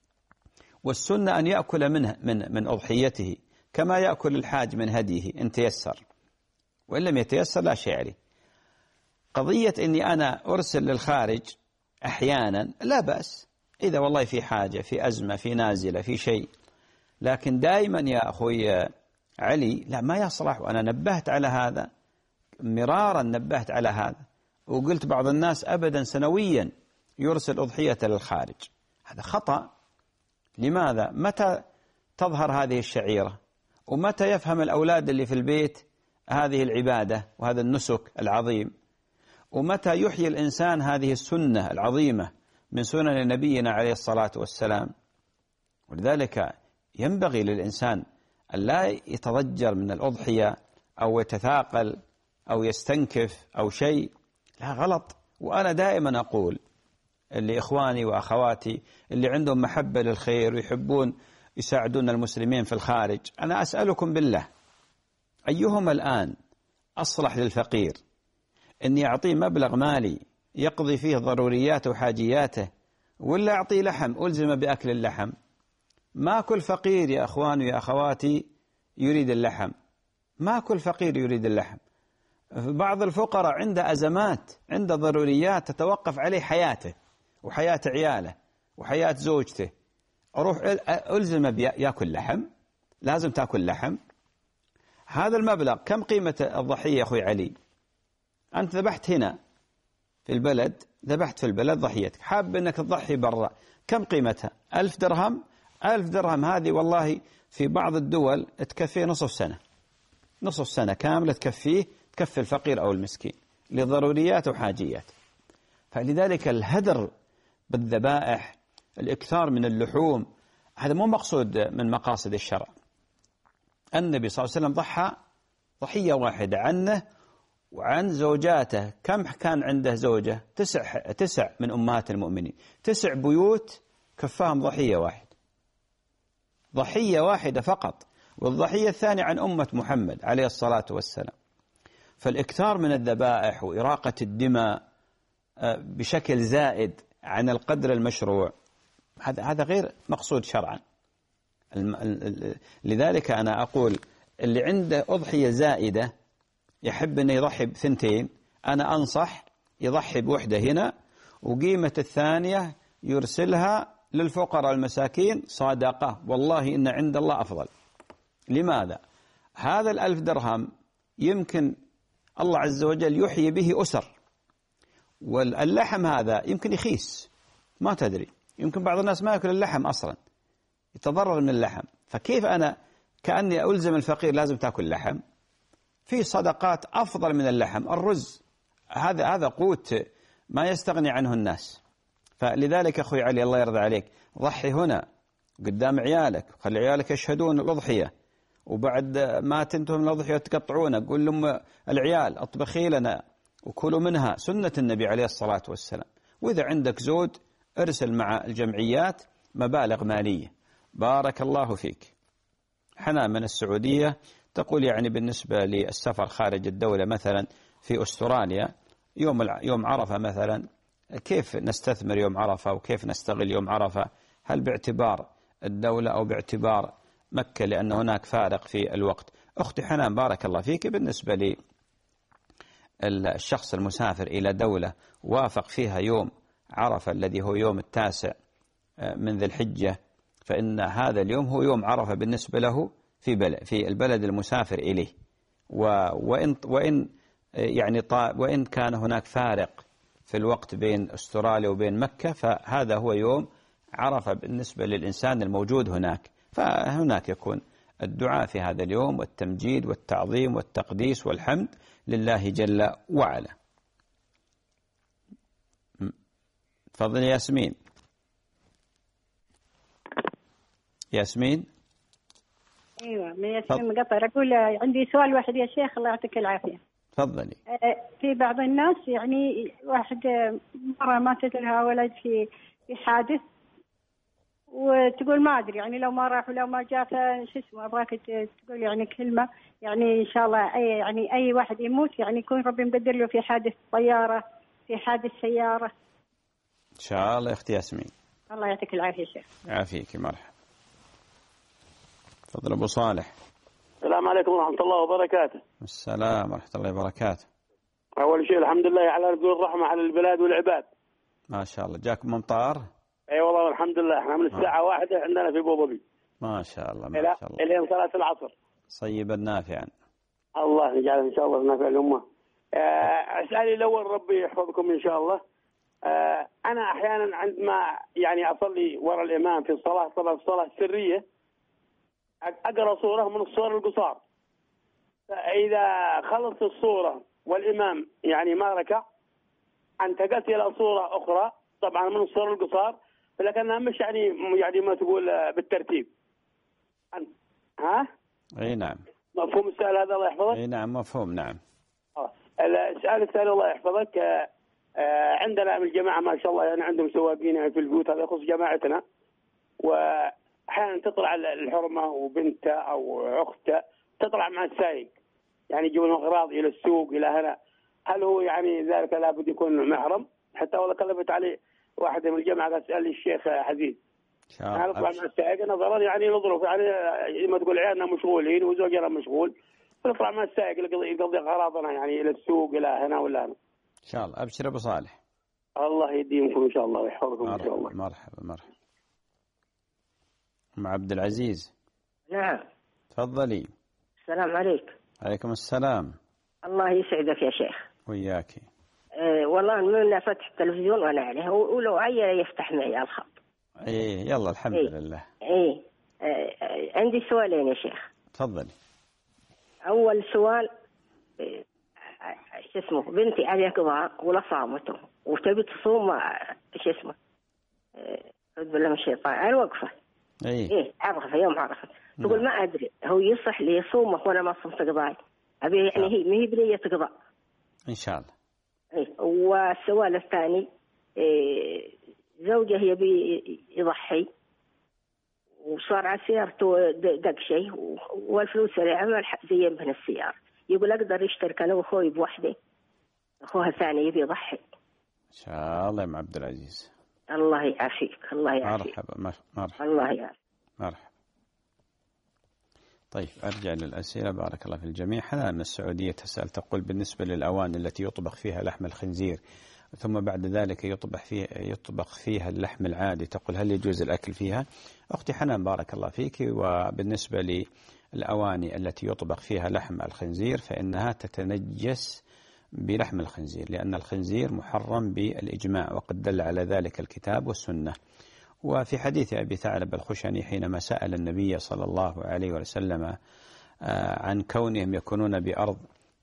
[SPEAKER 2] والسنة أن يأكل منه من من أضحيته كما يأكل الحاج من هديه إن تيسر، وإن لم يتيسر لا شيء عليه. قضية إني أنا أرسل للخارج أحيانا لا بأس، إذا والله في حاجة، في أزمة، في نازلة، في شيء، لكن دائما يا أخوي علي لا، ما يصلح. وأنا نبهت على هذا مرارا، نبهت على هذا وقلت بعض الناس أبدا سنويا يرسل أضحية للخارج، هذا خطأ. لماذا؟ متى تظهر هذه الشعيرة؟ ومتى يفهم الأولاد اللي في البيت هذه العبادة وهذا النسك العظيم؟ ومتى يحيي الإنسان هذه السنة العظيمة من سنن نبينا عليه الصلاة والسلام؟ ولذلك ينبغي للإنسان أن لا يتضجر من الأضحية أو يتثاقل أو يستنكف أو شيء، لا، غلط. وأنا دائما أقول لإخواني وأخواتي اللي عندهم محبة للخير ويحبون يساعدون المسلمين في الخارج، أنا أسألكم بالله أيهما الآن أصلح للفقير أن يعطيه مبلغ مالي يقضي فيه ضرورياته وحاجياته، ولا أعطيه لحم ألزم بأكل اللحم؟ ما كل فقير يا أخواني ويا أخواتي يريد اللحم، ما كل فقير يريد اللحم. بعض الفقراء عنده أزمات، عنده ضروريات تتوقف عليه حياته وحياة عياله وحياة زوجته، أروح ألزم بيأكل لحم؟ لازم تأكل لحم؟ هذا المبلغ كم قيمة الضحية يا أخوي علي؟ أنت ذبحت هنا في البلد، ذبحت في البلد ضحيتك، حاب أنك تضحي برا، كم قيمتها؟ ألف درهم. ألف درهم هذه والله في بعض الدول تكفيه نصف سنة، نصف سنة كاملة تكفيه، تكفي الفقير أو المسكين لضروريات وحاجيات. فلذلك الهدر بالذبائح، الإكثار من اللحوم، هذا مو مقصود من مقاصد الشرع. النبي صلى الله عليه وسلم ضحى ضحية واحدة عنه وعن زوجاته. كم كان عنده زوجة؟ تسع تسع من أمهات المؤمنين، تسع بيوت كفاهم ضحية واحد، ضحية واحدة فقط، والضحية الثانية عن أمة محمد عليه الصلاة والسلام. فالإكثار من الذبائح وإراقة الدماء بشكل زائد عن القدر المشروع هذا هذا غير مقصود شرعا. لذلك أنا أقول اللي عنده أضحية زائدة يحب أن يضحي بثنتين، أنا أنصح يضحي بوحدة هنا وقيمة الثانية يرسلها للفقراء المساكين صدقة، والله إن عند الله أفضل. لماذا؟ هذا الألف درهم يمكن الله عز وجل يحيي به أسر، واللحم هذا يمكن يخيس، ما تدري، يمكن بعض الناس ما يأكل اللحم أصلا، يتضرر من اللحم. فكيف أنا كأني ألزم الفقير لازم تأكل لحم؟ في صدقات أفضل من اللحم، الرز هذا هذا قوت ما يستغني عنه الناس. فلذلك أخوي علي الله يرضى عليك، ضحي هنا قدام عيالك، خلي عيالك يشهدون الأضحية، وبعد ما تنتهي من الأضحية تقطعونه، قول لهم العيال اطبخي لنا وكلوا منها، سنة النبي عليه الصلاة والسلام. وإذا عندك زود ارسل مع الجمعيات مبالغ مالية. بارك الله فيك. حنان من السعودية تقول يعني بالنسبة للسفر خارج الدولة مثلا في أستراليا يوم يوم عرفة مثلا، كيف نستثمر يوم عرفة وكيف نستغل يوم عرفة؟ هل باعتبار الدولة أو باعتبار مكة، لأن هناك فارق في الوقت؟ أختي حنان بارك الله فيك، بالنسبة لي الشخص المسافر إلى دولة وافق فيها يوم عرفة الذي هو يوم التاسع من ذي الحجة، فإن هذا اليوم هو يوم عرفة بالنسبة له في بلد في البلد المسافر إليه. وإن وإن يعني وإن كان هناك فارق في الوقت بين أستراليا وبين مكة، فهذا هو يوم عرفة بالنسبة للإنسان الموجود هناك. فهناك يكون الدعاء في هذا اليوم والتمجيد والتعظيم والتقديس والحمد لله جل وعلا. تفضل ياسمين. ياسمين.
[SPEAKER 9] ايوه من ياسمين مقطر. اقول عندي سؤال واحد يا شيخ الله يعطيك العافيه.
[SPEAKER 2] تفضلي.
[SPEAKER 9] في بعض الناس يعني واحد مرة ماتت لها ولد في في حادث، وتقول ما أدري يعني لو ما راح ولو ما جاء شو اسمه، أبغاك تقول يعني كلمة يعني إن شاء الله أي يعني أي واحد يموت يعني يكون ربي مقدر له في حادث طيارة، في حادث سيارة.
[SPEAKER 2] إن شاء الله يا أختي ياسمين.
[SPEAKER 9] الله يعطيك العافية شيخ.
[SPEAKER 2] يعافيك، مرحبا. تفضل أبو صالح.
[SPEAKER 10] السلام عليكم ورحمة الله وبركاته.
[SPEAKER 2] السلام ورحمة الله وبركاته.
[SPEAKER 10] أول شيء الحمد لله على نزول الرحمة على البلاد والعباد.
[SPEAKER 2] ما شاء الله. جاكم أمطار؟
[SPEAKER 10] أي والله الحمد لله، احنا من الساعة واحدة عندنا في أبو ظبي.
[SPEAKER 2] ما شاء الله ما شاء الله.
[SPEAKER 10] إلين صلاة العصر.
[SPEAKER 2] صيبا نافعا.
[SPEAKER 10] الله يجعل إن شاء الله نافع الأمة. أسألي الأول ربي يحفظكم إن شاء الله. أنا أحيانا عندما يعني أصلي وراء الإمام في الصلاة طبعا الصلاة السرية أقرأ صورة من الصور القصار، فإذا خلصت الصورة والإمام يعني ما ركع انتقلت إلى صورة أخرى طبعا من الصور القصار، لكنها مش يعني يعني ما تقول بالترتيب. ها؟
[SPEAKER 2] أي نعم.
[SPEAKER 10] مفهوم السؤال هذا الله يحفظك؟
[SPEAKER 2] أي نعم مفهوم. نعم.
[SPEAKER 10] آه. السؤال الثاني الله يحفظك، آه آه عندنا من الجماعة ما شاء الله يعني عندهم سواقين يعني في البيوت، هذا يخص جماعتنا، وأحيانا تطلع الحرمة وبنته أو أخته تطلع مع السائق يعني يجيبون أغراض إلى السوق إلى هنا، هل هو يعني ذلك لابد يكون محرم؟ حتى والله كلفت عليه واحد من الجماعة قال سأل الشيخ حزين هل يطلع مع السائق نظرا يعني نظروف يعني ما تقول عيالنا مشغولين وزوجنا مشغول، فنطلع مع السائق يقضي أغراضنا يعني إلى السوق إلى هنا ولا هنا.
[SPEAKER 2] إن شاء الله. أبشر أبو صالح.
[SPEAKER 10] الله يديمكم إن شاء الله ويحفظكم إن شاء الله.
[SPEAKER 2] مرحبا مرحبا. أم عبد العزيز.
[SPEAKER 11] نعم.
[SPEAKER 2] تفضلي.
[SPEAKER 11] السلام عليكم.
[SPEAKER 2] عليكم السلام.
[SPEAKER 11] الله يسعدك يا شيخ.
[SPEAKER 2] وياك.
[SPEAKER 11] أه والله من فتح التلفزيون وأنا عليه، ولو عيل يفتح معي الخط.
[SPEAKER 2] إيه يلا الحمد
[SPEAKER 11] إيه.
[SPEAKER 2] لله.
[SPEAKER 11] إيه أه عندي سؤالين يا شيخ.
[SPEAKER 2] تفضلي.
[SPEAKER 11] أول سؤال أه شو اسمه، بنتي عليها قضاء ولا صامته وتبي تصوم شو اسمه أعوذ بالله من الشيطان على الوقفة.
[SPEAKER 2] إيه.
[SPEAKER 11] إيه عرفة يوم عرفة. تقول ما أدري هو يصح لي يصومه وأنا ما صمت قضاء، أبي يعني هي ما هي بنية قضاء.
[SPEAKER 2] إن شاء الله.
[SPEAKER 11] إيه. والسؤال الثاني إيه، زوجه يبي يضحي وصار على سيارته دق شيء والفلوس اللي عمل زين من السيارة، يقول أقدر يشترك أنا وأخوي بوحدة، أخوها الثاني يبي يضحي.
[SPEAKER 2] إن شاء الله يا عبد العزيز.
[SPEAKER 11] الله يعافيك. الله يعافيك.
[SPEAKER 2] مرحبا مرحبا.
[SPEAKER 11] الله يعافيك.
[SPEAKER 2] مرحبا. طيب أرجع للأسئلة. بارك الله في الجميع. حنان من السعودية تسأل تقول بالنسبة للأواني التي يطبخ فيها لحم الخنزير ثم بعد ذلك يطبخ فيها يطبخ فيها اللحم العادي، تقول هل يجوز الأكل فيها؟ أختي حنان بارك الله فيك، وبالنسبة للأواني التي يطبخ فيها لحم الخنزير فإنها تتنجس بلحم الخنزير، لأن الخنزير محرم بالإجماع وقد دل على ذلك الكتاب والسنة. وفي حديث أبي ثعلب الخشني حينما سأل النبي صلى الله عليه وسلم عن كونهم يكونون بأرض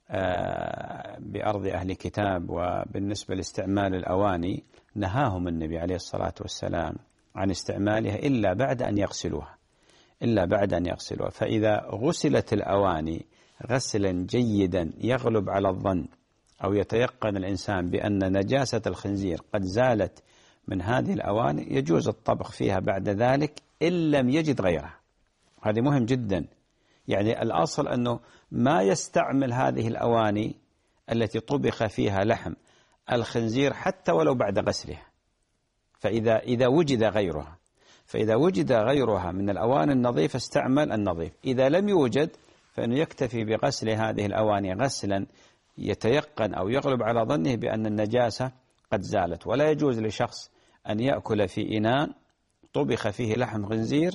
[SPEAKER 2] بأرض أهل كتاب وبالنسبة لاستعمال الأواني نهاهم النبي عليه الصلاة والسلام عن استعمالها إلا بعد أن يغسلوها إلا بعد أن يغسلوها فإذا غسلت الأواني غسلا جيدا يغلب على الظن أو يتيقن الإنسان بأن نجاسة الخنزير قد زالت من هذه الأواني يجوز الطبخ فيها بعد ذلك إن لم يجد غيرها. هذه مهم جدا، يعني الأصل أنه ما يستعمل هذه الأواني التي طبخ فيها لحم الخنزير حتى ولو بعد غسلها، فإذا إذا وجد غيرها فإذا وجد غيرها من الأواني النظيفة استعمل النظيف، إذا لم يوجد فإنه يكتفي بغسل هذه الأواني غسلا يتيقن أو يغلب على ظنه بأن النجاسة قد زالت. ولا يجوز لشخص أن يأكل في إناء طبخ فيه لحم خنزير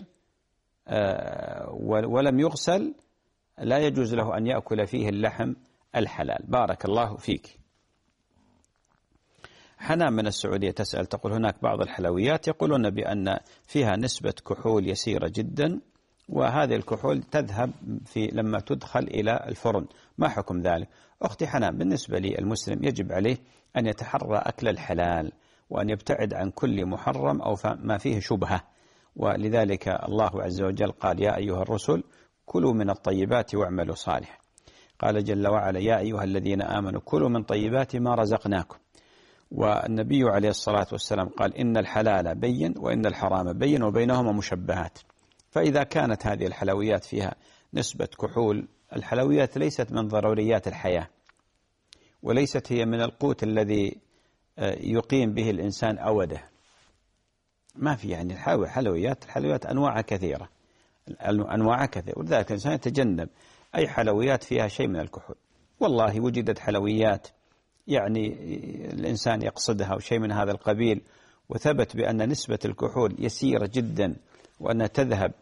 [SPEAKER 2] ولم يغسل، لا يجوز له أن يأكل فيه اللحم الحلال. بارك الله فيك. حنان من السعودية تسأل تقول هناك بعض الحلويات يقولون بأن فيها نسبة كحول يسيرة جدا، وهذه الكحول تذهب في لما تدخل إلى الفرن، ما حكم ذلك؟ أختي حنان بالنسبة لي المسلم يجب عليه أن يتحرى أكل الحلال وأن يبتعد عن كل محرم أو ما فيه شبهة، ولذلك الله عز وجل قال يا أيها الرسل كلوا من الطيبات واعملوا صالح. قال جل وعلا يا أيها الذين آمنوا كلوا من طيبات ما رزقناكم. والنبي عليه الصلاة والسلام قال إن الحلال بين وإن الحرام بين وبينهما مشبهات. فإذا كانت هذه الحلويات فيها نسبة كحول، الحلويات ليست من ضروريات الحياة، وليست هي من القوت الذي يقيم به الإنسان أوده. ما في يعني الحلويات الحلويات أنواع كثيرة أنواع كثيرة ولذلك الإنسان يتجنب أي حلويات فيها شيء من الكحول. والله وجدت حلويات يعني الإنسان يقصدها وشيء من هذا القبيل وثبت بأن نسبة الكحول يسيرة جدا وأنها تذهب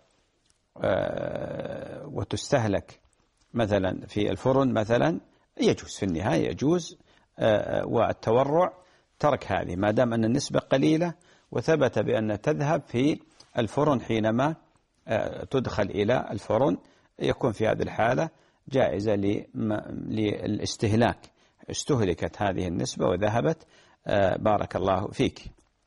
[SPEAKER 2] وتستهلك مثلا في الفرن مثلا، يجوز في النهاية يجوز والتورع ترك هذه ما دام أن النسبة قليلة وثبت بأن تذهب في الفرن حينما تدخل إلى الفرن، يكون في هذه الحالة جائزة للاستهلاك، استهلكت هذه النسبة وذهبت. بارك الله فيك.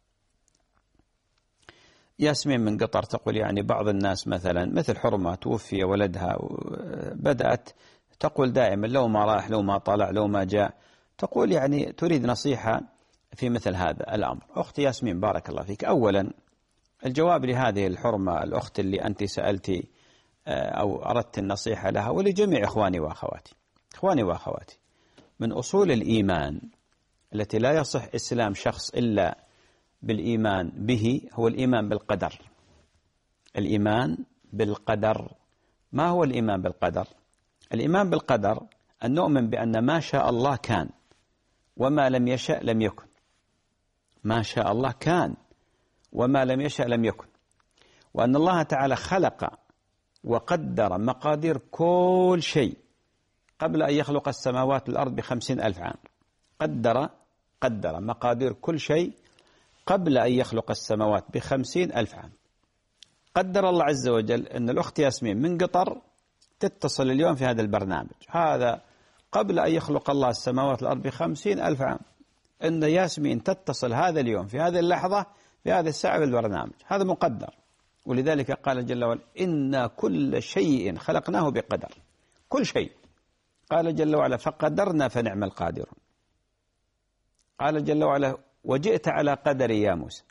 [SPEAKER 2] ياسمين من قطر تقول يعني بعض الناس مثلا مثل حرمة توفي ولدها بدأت تقول دائما لو ما راح لو ما طلع لو ما جاء، تقول يعني تريد نصيحة في مثل هذا الأمر. أختي ياسمين بارك الله فيك، أولا الجواب لهذه الحرمة الأخت اللي أنت سألتي أو أردت النصيحة لها ولجميع إخواني وأخواتي إخواني وأخواتي من أصول الإيمان التي لا يصح إسلام شخص إلا بالإيمان به هو الإيمان بالقدر. الإيمان بالقدر. ما هو الإيمان بالقدر؟ الإيمان بالقدر أن نؤمن بأن ما شاء الله كان وما لم يشأ لم يكن. ما شاء الله كان وما لم يشأ لم يكن، وأن الله تعالى خلق وقدر مقادير كل شيء قبل أن يخلق السماوات والأرض بخمسين ألف عام. قدر قدر مقادير كل شيء قبل أن يخلق السماوات بخمسين ألف عام. قدر الله عز وجل أن الأخت ياسمين من قطر تتصل اليوم في هذا البرنامج، هذا قبل أن يخلق الله السماوات والأرض بخمسين ألف عام، أن ياسمين تتصل هذا اليوم في هذه اللحظة في هذه الساعة بالبرنامج، هذا مقدر. ولذلك قال جل وعلا إن كل شيء خلقناه بقدر. كل شيء. قال جل وعلا فقدرنا فنعم القادرون. قال جل وعلا وجئت على قدري يا موسى.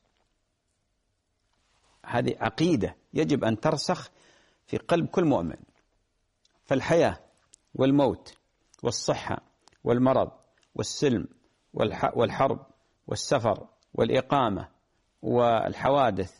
[SPEAKER 2] هذه عقيدة يجب أن ترسخ في قلب كل مؤمن. فالحياة والموت والصحة والمرض والسلم والحرب والسفر والإقامة والحوادث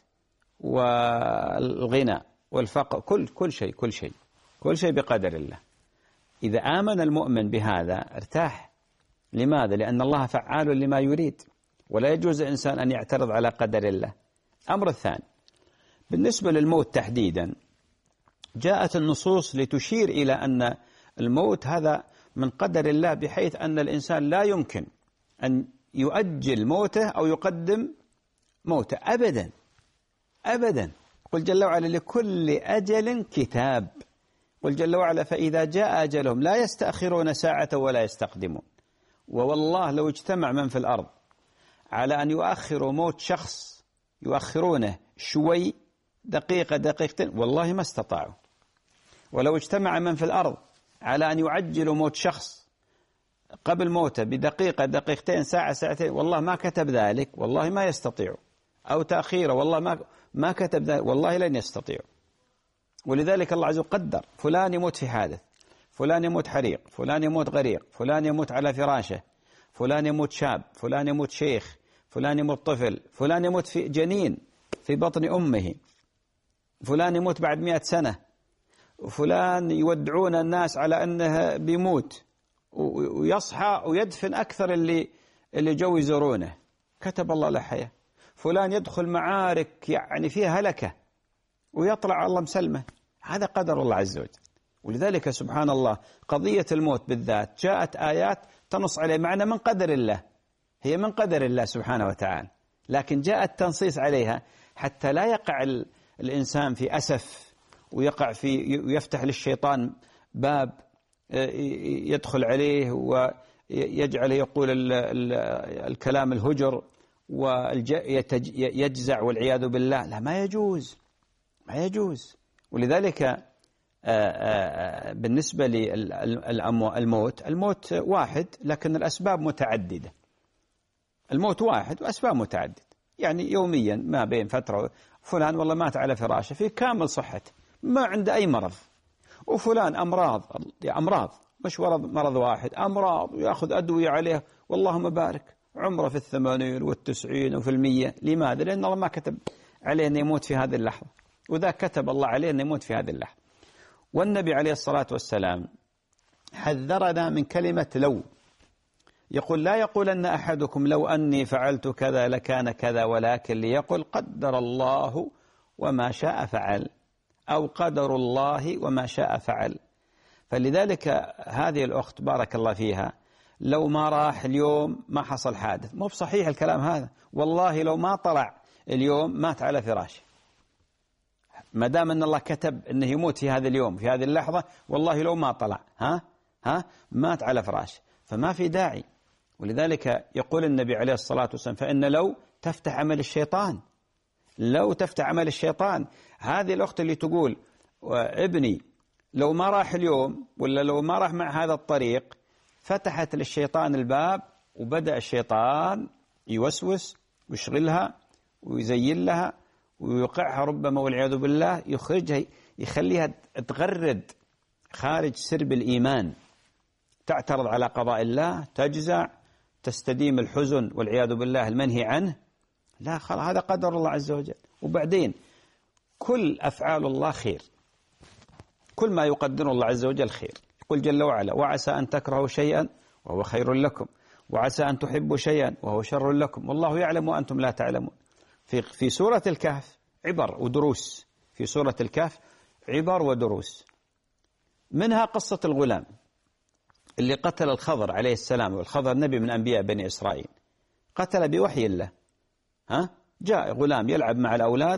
[SPEAKER 2] والغنى والفقر، كل كل شيء كل شيء كل شيء بقدر الله. إذا آمن المؤمن بهذا ارتاح. لماذا؟ لأن الله فعال لما يريد، ولا يجوز الإنسان أن يعترض على قدر الله. أمر الثاني بالنسبة للموت تحديدا، جاءت النصوص لتشير إلى أن الموت هذا من قدر الله، بحيث أن الإنسان لا يمكن أن يؤجل موته أو يقدم موته أبدا أبدا. قل جل وعلا لكل أجل كتاب. قل جل وعلا فإذا جاء أجلهم لا يستأخرون ساعة ولا يستقدمون. ووالله لو اجتمع من في الأرض على أن يؤخروا موت شخص يؤخرونه شوي دقيقة دقيقتين والله ما استطاعوا. ولو اجتمع من في الأرض على أن يعجلوا موت شخص قبل موته بدقيقة دقيقتين ساعة ساعتين والله ما كتب ذلك، والله ما يستطيعوا. أو تأخيره والله ما ما كتب ذلك، والله لن يستطيعوا. ولذلك الله عز وجل قدر فلان يموت في حادث، فلان يموت حريق، فلان يموت غريق، فلان يموت على فراشه، فلان يموت شاب، فلان يموت شيخ، فلان يموت طفل، فلان يموت في جنين في بطن أمه، فلان يموت بعد مئة سنة، وفلان يودعون الناس على أنه بيموت ويصحى ويدفن أكثر اللي اللي جو يزورونه. كتب الله له حياة. فلان يدخل معارك يعني فيها هلكة ويطلع الله مسلمة. هذا قدر الله عز وجل. ولذلك سبحان الله قضية الموت بالذات جاءت آيات تنص عليه، معنى من قدر الله، هي من قدر الله سبحانه وتعالى، لكن جاء التنصيص عليها حتى لا يقع الإنسان في أسف ويقع في ويفتح للشيطان باب يدخل عليه ويجعله يقول ال ال الكلام الهجر ويجزع والعياذ بالله. لا، ما يجوز ما يجوز. ولذلك بالنسبة للموت، الموت واحد لكن الأسباب متعددة. الموت واحد وأسباب متعددة، يعني يوميا ما بين فترة فلان والله مات على فراشه في كامل صحته ما عنده أي مرض، وفلان أمراض أمراض مش مرض واحد، أمراض ويأخذ أدوية عليه واللهم بارك عمره في الثمانين والتسعين وفي المية. لماذا؟ لأن الله ما كتب عليه أن يموت في هذه اللحظة، وذا كتب الله عليه أن يموت في هذه اللحظة. والنبي عليه الصلاة والسلام حذرنا من كلمة لو، يقول لا يقول أن أحدكم لو أني فعلت كذا لكان كذا، ولكن ليقل قدر الله وما شاء فعل، أو قدر الله وما شاء فعل. فلذلك هذه الأخت بارك الله فيها لو ما راح اليوم ما حصل حادث، مو بصحيح الكلام هذا، والله لو ما طلع اليوم مات على فراشه، ما دام أن الله كتب أنه يموت في هذا اليوم في هذه اللحظة، والله لو ما طلع ها ها مات على فراشه، فما في داعي. ولذلك يقول النبي عليه الصلاة والسلام فإن لو تفتح عمل الشيطان، لو تفتح عمل الشيطان. هذه الأخت اللي تقول ابني لو ما راح اليوم ولا لو ما راح مع هذا الطريق، فتحت للشيطان الباب، وبدأ الشيطان يوسوس ويشغلها ويزين لها ويوقعها ربما والعياذ بالله، يخرجها يخليها تغرد خارج سرب الإيمان، تعترض على قضاء الله، تجزع، تستديم الحزن والعياذ بالله المنهي عنه. لا خلاص هذا قدر الله عز وجل. وبعدين كل أفعال الله خير، كل ما يقدر الله عز وجل خير. يقول جل وعلا وعسى أن تكرهوا شيئا وهو خير لكم، وعسى أن تحبوا شيئا وهو شر لكم، والله يعلم وأنتم لا تعلمون. في في سورة الكهف عبر ودروس، في سورة الكهف عبر ودروس، منها قصة الغلام اللي قتل الخضر عليه السلام، والخضر نبي من أنبياء بني إسرائيل، قتل بوحي الله. ها جاء غلام يلعب مع الأولاد،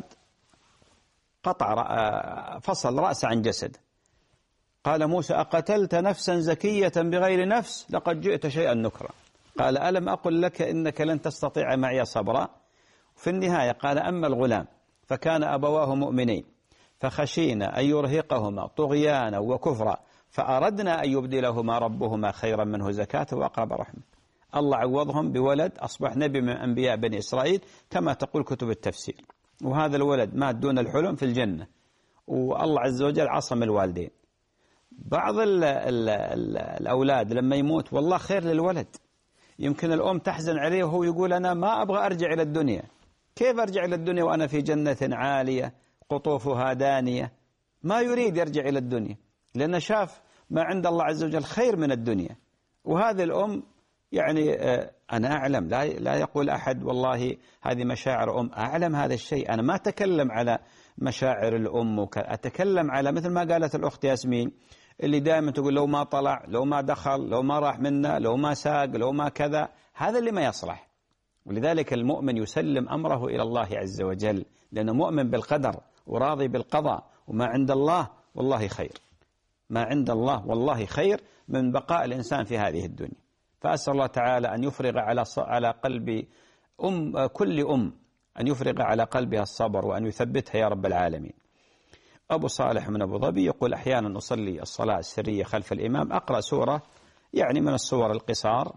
[SPEAKER 2] قطع فصل رأسه عن جسد. قال موسى أقتلت نفسا زكية بغير نفس لقد جئت شيئا نكرا. قال ألم أقل لك إنك لن تستطيع معي صبرا. في النهاية قال أما الغلام فكان أبواه مؤمنين فخشينا أن يرهقهما طغيانا وكفرا فأردنا أن يبدلهما ربهما خيرا منه زكاة وأقرب رحمة. الله عوضهم بولد أصبح نبي من أنبياء بني إسرائيل كما تقول كتب التفسير، وهذا الولد مات دون الحلم في الجنة، والله عز وجل عصم الوالدين. بعض ال ال ال الأولاد لما يموت والله خير للولد، يمكن الأم تحزن عليه وهو يقول أنا ما أبغى أرجع إلى الدنيا، كيف أرجع إلى الدنيا وأنا في جنة عالية قطوفها دانية؟ ما يريد يرجع إلى الدنيا لأنه شاف ما عند الله عز وجل خير من الدنيا. وهذه الأم يعني أنا أعلم، لا لا يقول أحد والله هذه مشاعر أم، أعلم هذا الشيء. أنا ما أتكلم على مشاعر الأم، أتكلم على مثل ما قالت الأخت ياسمين اللي دائما تقول لو ما طلع، لو ما دخل، لو ما راح منا، لو ما ساق، لو ما كذا، هذا اللي ما يصلح. ولذلك المؤمن يسلم أمره إلى الله عز وجل، لأنه مؤمن بالقدر وراضي بالقضاء، وما عند الله والله خير، ما عند الله والله خير من بقاء الإنسان في هذه الدنيا. فأسأل الله تعالى أن يفرغ على على قلب أم كل أم، أن يفرغ على قلبها الصبر وأن يثبتها يا رب العالمين. أبو صالح من أبو ظبي يقول أحيانا أصلي الصلاة السرية خلف الإمام، أقرأ سورة يعني من السور القصار،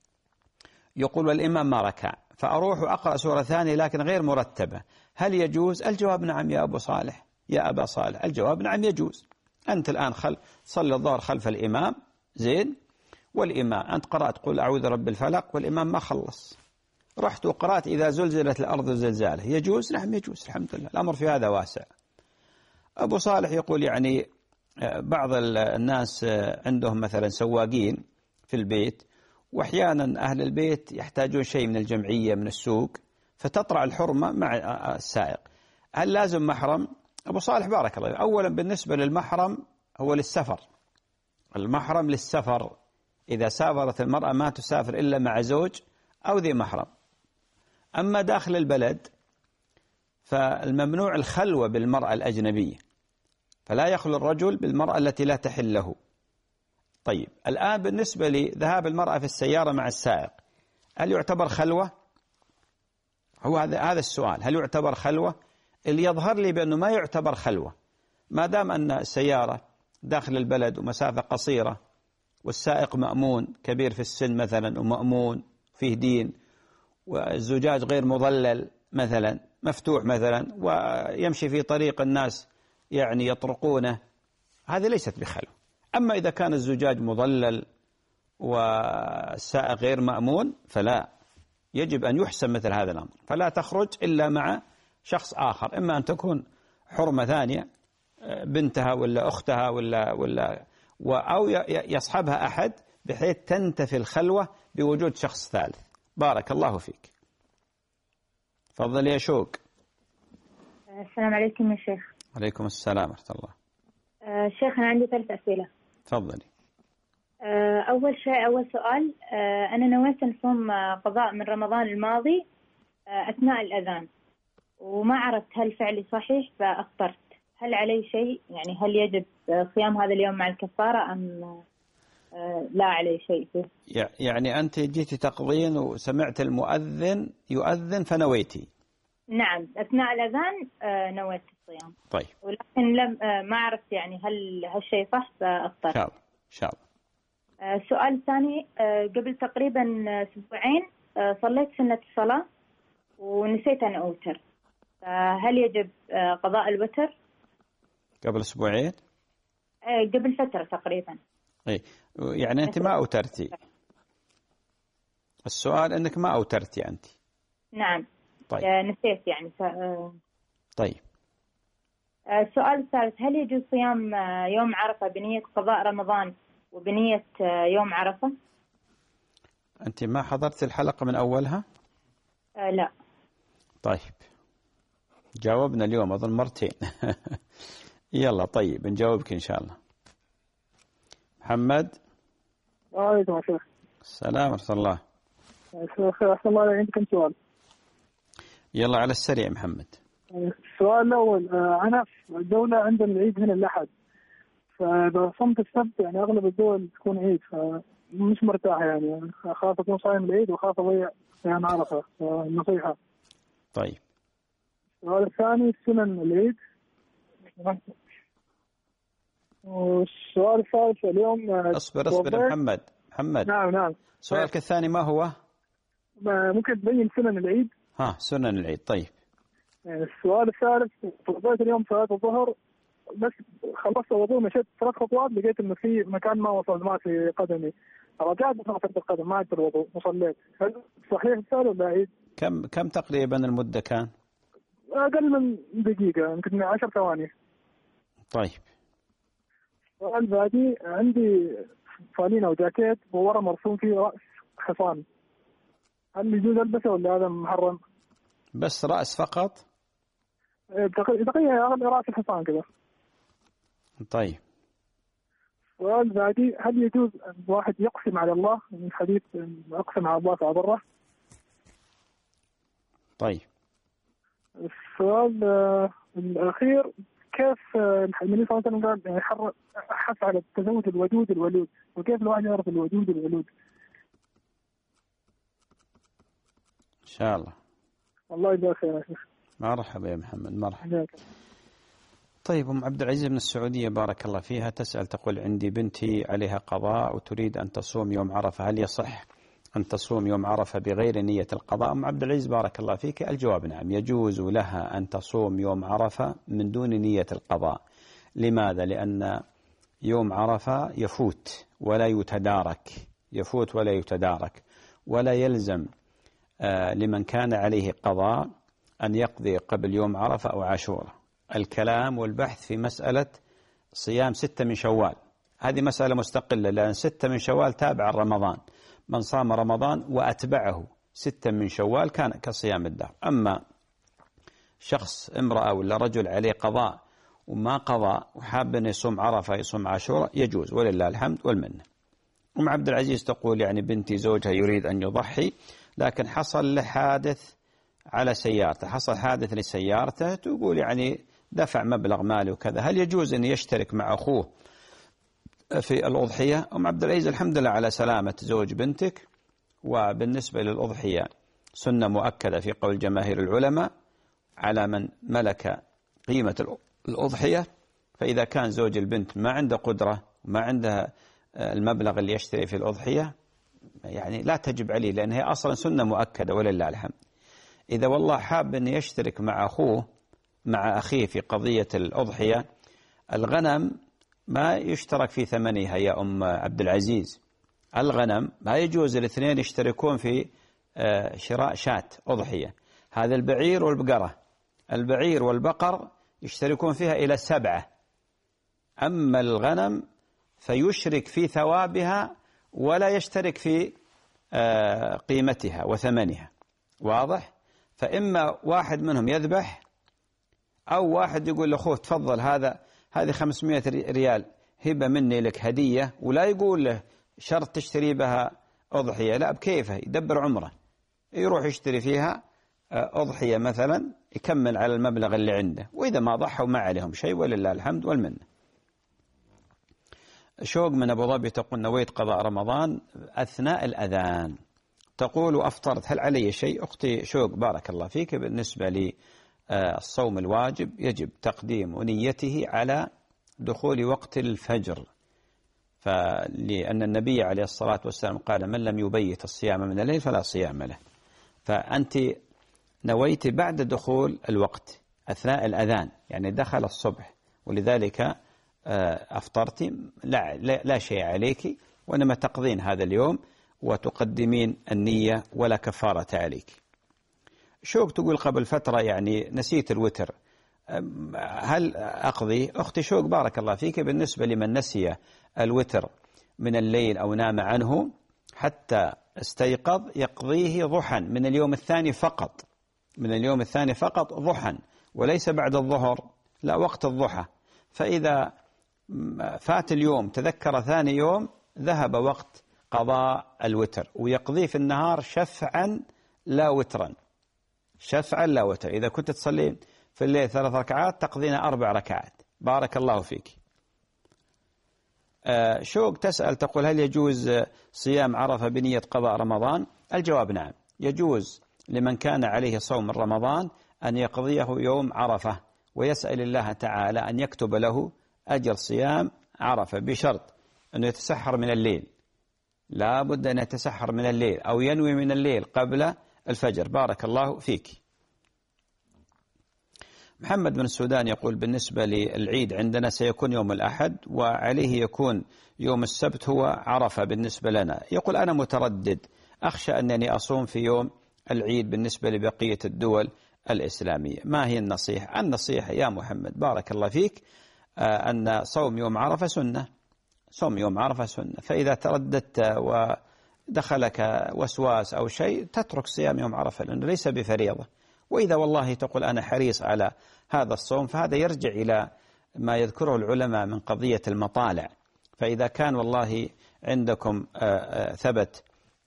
[SPEAKER 2] يقول والإمام ما ركع، فأروح أقرأ سورة ثانية لكن غير مرتبة، هل يجوز؟ الجواب نعم يا أبو صالح، يا أبا صالح الجواب نعم يجوز. أنت الآن خل صلي الظهر خلف الإمام زين، والإمام أنت قرأت قل أعوذ رب الفلق والإمام ما خلص، رحت وقرأت إذا زلزلت الأرض زلزالها، يجوز؟ نعم يجوز، الحمد لله الأمر في هذا واسع. أبو صالح يقول يعني بعض الناس عندهم مثلا سواقين في البيت، وأحيانا أهل البيت يحتاجون شيء من الجمعية من السوق، فتطرأ الحرمة مع السائق، هل لازم محرم؟ أبو صالح بارك الله، أولا بالنسبة للمحرم هو للسفر، المحرم للسفر، إذا سافرت المرأة ما تسافر إلا مع زوج أو ذي محرم. أما داخل البلد فالممنوع الخلوة بالمرأة الأجنبية، فلا يخلو الرجل بالمرأة التي لا تحل له. طيب الآن بالنسبة لذهاب المرأة في السيارة مع السائق، هل يعتبر خلوة؟ هو هذا هذا السؤال، هل يعتبر خلوة؟ اللي يظهر لي بأنه ما يعتبر خلوة، ما دام أن السيارة داخل البلد ومسافة قصيرة، والسائق مأمون كبير في السن مثلا ومأمون فيه دين، والزجاج غير مظلل مثلا مفتوح مثلا، ويمشي في طريق الناس يعني يطرقونه، هذه ليست بخلوة. أما إذا كان الزجاج مظلل والسائق غير مأمون فلا، يجب أن يحسن مثل هذا الأمر، فلا تخرج إلا مع شخص آخر، إما أن تكون حرمة ثانية بنتها ولا أختها ولا ولا أو يصحبها أحد بحيث تنتفي الخلوة بوجود شخص ثالث. بارك الله فيك. تفضل يا شوق.
[SPEAKER 12] السلام عليكم يا شيخ.
[SPEAKER 2] عليكم السلام ورحمة الله.
[SPEAKER 12] أه شيخ أنا عندي ثلاث أسئلة.
[SPEAKER 2] تفضلي.
[SPEAKER 12] أه أول شيء أول سؤال، أه أنا نويت أن أصوم قضاء من رمضان الماضي أه أثناء الأذان، وما عرفت هل فعلي صحيح فأفطرت، هل علي شيء؟ يعني هل يجب صيام هذا اليوم مع الكفارة أم أه لا علي شيء فيه؟
[SPEAKER 2] يعني أنت جيتي تقضين وسمعت المؤذن يؤذن فنويتي؟
[SPEAKER 12] نعم، أثناء الأذان أه نويت الصيام.
[SPEAKER 2] طيب.
[SPEAKER 12] ولكن لم أه ما عرفت يعني هل هالشيء صح فأفطر.
[SPEAKER 2] إن شاء الله إن شاء الله.
[SPEAKER 12] السؤال أه الثاني، أه قبل تقريبا أسبوعين أه صليت سنة الصلاة ونسيت أن أوتر، فهل يجب أه قضاء الوتر؟
[SPEAKER 2] قبل أسبوعين؟
[SPEAKER 12] أه قبل فترة تقريبا.
[SPEAKER 2] إيه يعني أنت ما أوترتي؟ السؤال أنك ما أوترتي أنت.
[SPEAKER 12] نعم.
[SPEAKER 2] طيب.
[SPEAKER 12] أه نسيت يعني ف... أه
[SPEAKER 2] طيب.
[SPEAKER 12] السؤال الثالث، هل يجوز صيام يوم عرفة بنية قضاء رمضان وبنية يوم عرفة؟
[SPEAKER 2] أنت ما حضرت الحلقة من أولها؟
[SPEAKER 12] أه لا.
[SPEAKER 2] طيب جاوبنا اليوم أظن مرتين. يلا طيب نجاوبك إن شاء الله. محمد.
[SPEAKER 13] وعليكم السلام.
[SPEAKER 2] السلام ورحمة الله.
[SPEAKER 13] شيخ أحسن الله عليك، عندكم سؤال.
[SPEAKER 2] يلا على السريع محمد.
[SPEAKER 13] السؤال الأول، أنا في الدولة عندنا العيد هنا الأحد، فإذا صمت السبت يعني أغلب الدول تكون عيد، فمش مرتاح يعني، أخاف أكون صايم العيد وأخاف أضيع صيام عرفة، نصيحة.
[SPEAKER 2] طيب.
[SPEAKER 13] السؤال الثاني، سنن العيد. والسؤال الثالث اليوم.
[SPEAKER 2] اصبر اصبر محمد محمد.
[SPEAKER 13] نعم نعم.
[SPEAKER 2] سؤالك الثاني ما هو؟
[SPEAKER 13] ممكن تبين سنن العيد؟
[SPEAKER 2] ها سنن العيد. طيب.
[SPEAKER 13] السؤال الثالث، توضيت اليوم صلاة الظهر بس خلصت الوضوء مشيت ثلاث خطوات لقيت انه في مكان ما وصل ماء في قدمي، رجعت بس غسلت القدم ما عدت الوضوء وصليت، هل صحيح السؤال ولا عيد؟
[SPEAKER 2] كم كم تقريبا المدة كان؟
[SPEAKER 13] أقل من دقيقة يمكن عشر ثواني.
[SPEAKER 2] طيب.
[SPEAKER 13] السؤال بعدي، عندي فانينة وجاكيت وورا مرسوم فيه رأس حصان، هل يجوز ألبسه ولا هذا محرم؟
[SPEAKER 2] بس رأس فقط؟
[SPEAKER 13] دقيقة رأس الحصان كذا.
[SPEAKER 2] طيب.
[SPEAKER 13] سؤال بعدي، هل يجوز الواحد يقسم على الله من حديث أقسم على الله فأبره؟
[SPEAKER 2] طيب.
[SPEAKER 13] السؤال الأخير، كيف النبي صلى الله عليه وسلم قال يعني حث على التزوج الودود الولود، وكيف الواحد يعرف الودود الولود؟
[SPEAKER 2] إن شاء الله.
[SPEAKER 13] الله يجزاك خير يا شيخ.
[SPEAKER 2] مرحبا يا محمد مرحبا.
[SPEAKER 13] جاك.
[SPEAKER 2] طيب أم عبد العزيز من السعودية بارك الله فيها تسأل تقول عندي بنتي عليها قضاء وتريد أن تصوم يوم عرفة، هل يصح أن تصوم يوم عرفة بغير نية القضاء؟ أم عبد العزيز بارك الله فيك الجواب نعم، يجوز لها أن تصوم يوم عرفة من دون نية القضاء. لماذا؟ لأن يوم عرفة يفوت ولا يتدارك، يفوت ولا يتدارك، ولا يلزم آه لمن كان عليه قضاء أن يقضي قبل يوم عرفة أو عاشوراء. الكلام والبحث في مسألة صيام ستة من شوال هذه مسألة مستقلة، لأن ستة من شوال تابع رمضان، من صام رمضان وأتبعه ستة من شوال كان كصيام الدهر. أما شخص امرأة ولا رجل عليه قضاء وما قضى وحاب أن يصوم عرفة يصوم عاشوراء يجوز ولله الحمد والمنة. أم عبد العزيز تقول يعني بنتي زوجها يريد أن يضحي لكن حصل له حادث على سيارته، حصل حادث لسيارته، تقول يعني دفع مبلغ مالي وكذا، هل يجوز أن يشترك مع أخوه في الأضحية؟ أم عبد العزيز الحمد لله على سلامة زوج بنتك، وبالنسبة للأضحية سنة مؤكدة في قول جماهير العلماء على من ملك قيمة الأضحية فإذا كان زوج البنت ما عنده قدرة وما عنده المبلغ اللي يشتري في الأضحية يعني لا تجب عليه، لأن هي أصلا سنة مؤكدة ولله الحمد. إذا والله حاب أن يشترك مع أخوه مع أخيه في قضية الأضحية، الغنم ما يشترك في ثمنها يا أم عبد العزيز، الغنم ما يجوز الاثنين يشتركون في شراء شاة أضحية. هذا البعير والبقرة، البعير والبقر يشتركون فيها إلى سبعة، أما الغنم فيشرك في ثوابها ولا يشترك في قيمتها وثمنها. واضح؟ فإما واحد منهم يذبح أو واحد يقول لأخوه تفضل هذا هذه خمسمائة ريال هبة مني لك هدية، ولا يقول له شرط تشتري بها أضحية، لا بكيفه يدبر عمره يروح يشتري فيها أضحية مثلا يكمل على المبلغ اللي عنده، وإذا ما ضحوا ما عليهم شيء ولله الحمد والمنة. شوق من أبو ظبي تقول نويت قضاء رمضان أثناء الأذان، تقول أفطرت هل علي شيء؟ أختي شوق بارك الله فيك، بالنسبة للصوم الواجب يجب تقديم نيته على دخول وقت الفجر، فلأن النبي عليه الصلاة والسلام قال من لم يبيت الصيام من الليل فلا صيام له، فأنت نويت بعد دخول الوقت أثناء الأذان يعني دخل الصبح، ولذلك أفطرت لا, لا, لا شيء عليك، وإنما تقضين هذا اليوم وتقدمين النية ولا كفارة عليك. شوق تقول قبل فترة يعني نسيت الوتر، هل أقضي؟ أختي شوق بارك الله فيك، بالنسبة لمن نسي الوتر من الليل أو نام عنه حتى استيقظ يقضيه ضحى من اليوم الثاني فقط، من اليوم الثاني فقط ضحى وليس بعد الظهر، لا وقت الضحى. فإذا فات اليوم تذكر ثاني يوم ذهب وقت قضاء الوتر، ويقضيه في النهار شفعا لا وترا، شفعا لا وتر. إذا كنت تصلي في الليل ثلاث ركعات تقضينا أربع ركعات. بارك الله فيك. آه شوق تسأل تقول هل يجوز صيام عرفة بنية قضاء رمضان؟ الجواب نعم، يجوز لمن كان عليه صوم رمضان أن يقضيه يوم عرفة، ويسأل الله تعالى أن يكتب له أجر صيام عرفة، بشرط أنه يتسحر من الليل، لا بد أن يتسحر من الليل أو ينوي من الليل قبل الفجر. بارك الله فيك. محمد بن السودان يقول بالنسبة للعيد عندنا سيكون يوم الأحد وعليه يكون يوم السبت هو عرفة بالنسبة لنا. يقول أنا متردد، أخشى أنني أصوم في يوم العيد بالنسبة لبقية الدول الإسلامية، ما هي النصيحة؟ النصيحة يا محمد بارك الله فيك أن صوم يوم عرفة سنة، صوم يوم عرفة سنة، فإذا ترددت ودخلك وسواس أو شيء تترك صيام يوم عرفة لأنه ليس بفريضة. وإذا والله تقول أنا حريص على هذا الصوم فهذا يرجع إلى ما يذكره العلماء من قضية المطالع، فإذا كان والله عندكم ثبت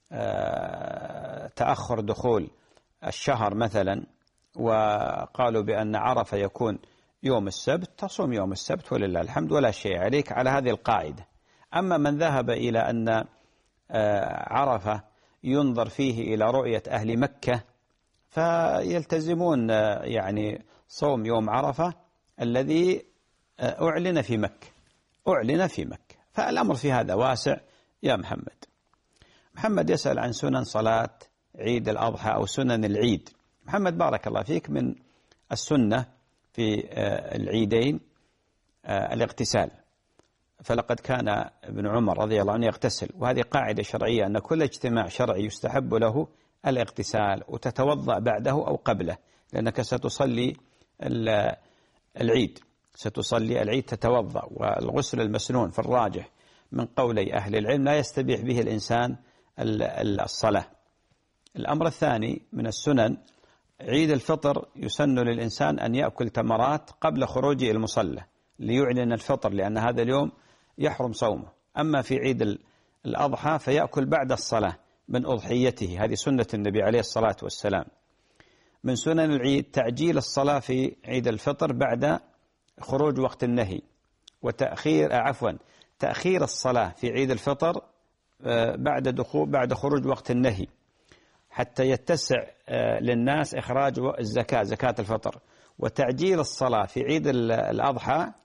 [SPEAKER 2] تأخر دخول الشهر مثلا وقالوا بأن عرفة يكون يوم السبت تصوم يوم السبت ولله الحمد ولا شيء عليك على هذه القاعدة. أما من ذهب إلى أن عرفة ينظر فيه إلى رؤية أهل مكة فيلتزمون يعني صوم يوم عرفة الذي أعلن في مكة، أعلن في مكة، فالأمر في هذا واسع يا محمد. محمد يسأل عن سنن صلاة عيد الأضحى أو سنن العيد. محمد بارك الله فيك، من السنة في العيدين الاغتسال، فلقد كان ابن عمر رضي الله عنه يغتسل، وهذه قاعدة شرعية أن كل اجتماع شرعي يستحب له الاغتسال، وتتوضأ بعده أو قبله، لأنك ستصلي العيد ستصلي العيد تتوضأ، والغسل المسنون في الراجح من قولي أهل العلم لا يستبيح به الإنسان الصلاة. الأمر الثاني من السنن عيد الفطر يسن للإنسان أن يأكل تمرات قبل خروجه المصلى ليعلن الفطر، لأن هذا اليوم يحرم صومه. أما في عيد الأضحى فيأكل بعد الصلاة من أضحيته، هذه سنة النبي عليه الصلاة والسلام. من سنن العيد تعجيل الصلاة في عيد الفطر بعد خروج وقت النهي، وتأخير عفوا تأخير الصلاة في عيد الفطر بعد دخول بعد خروج وقت النهي حتى يتسع للناس إخراج الزكاة زكاة الفطر، وتعجيل الصلاة في عيد الأضحى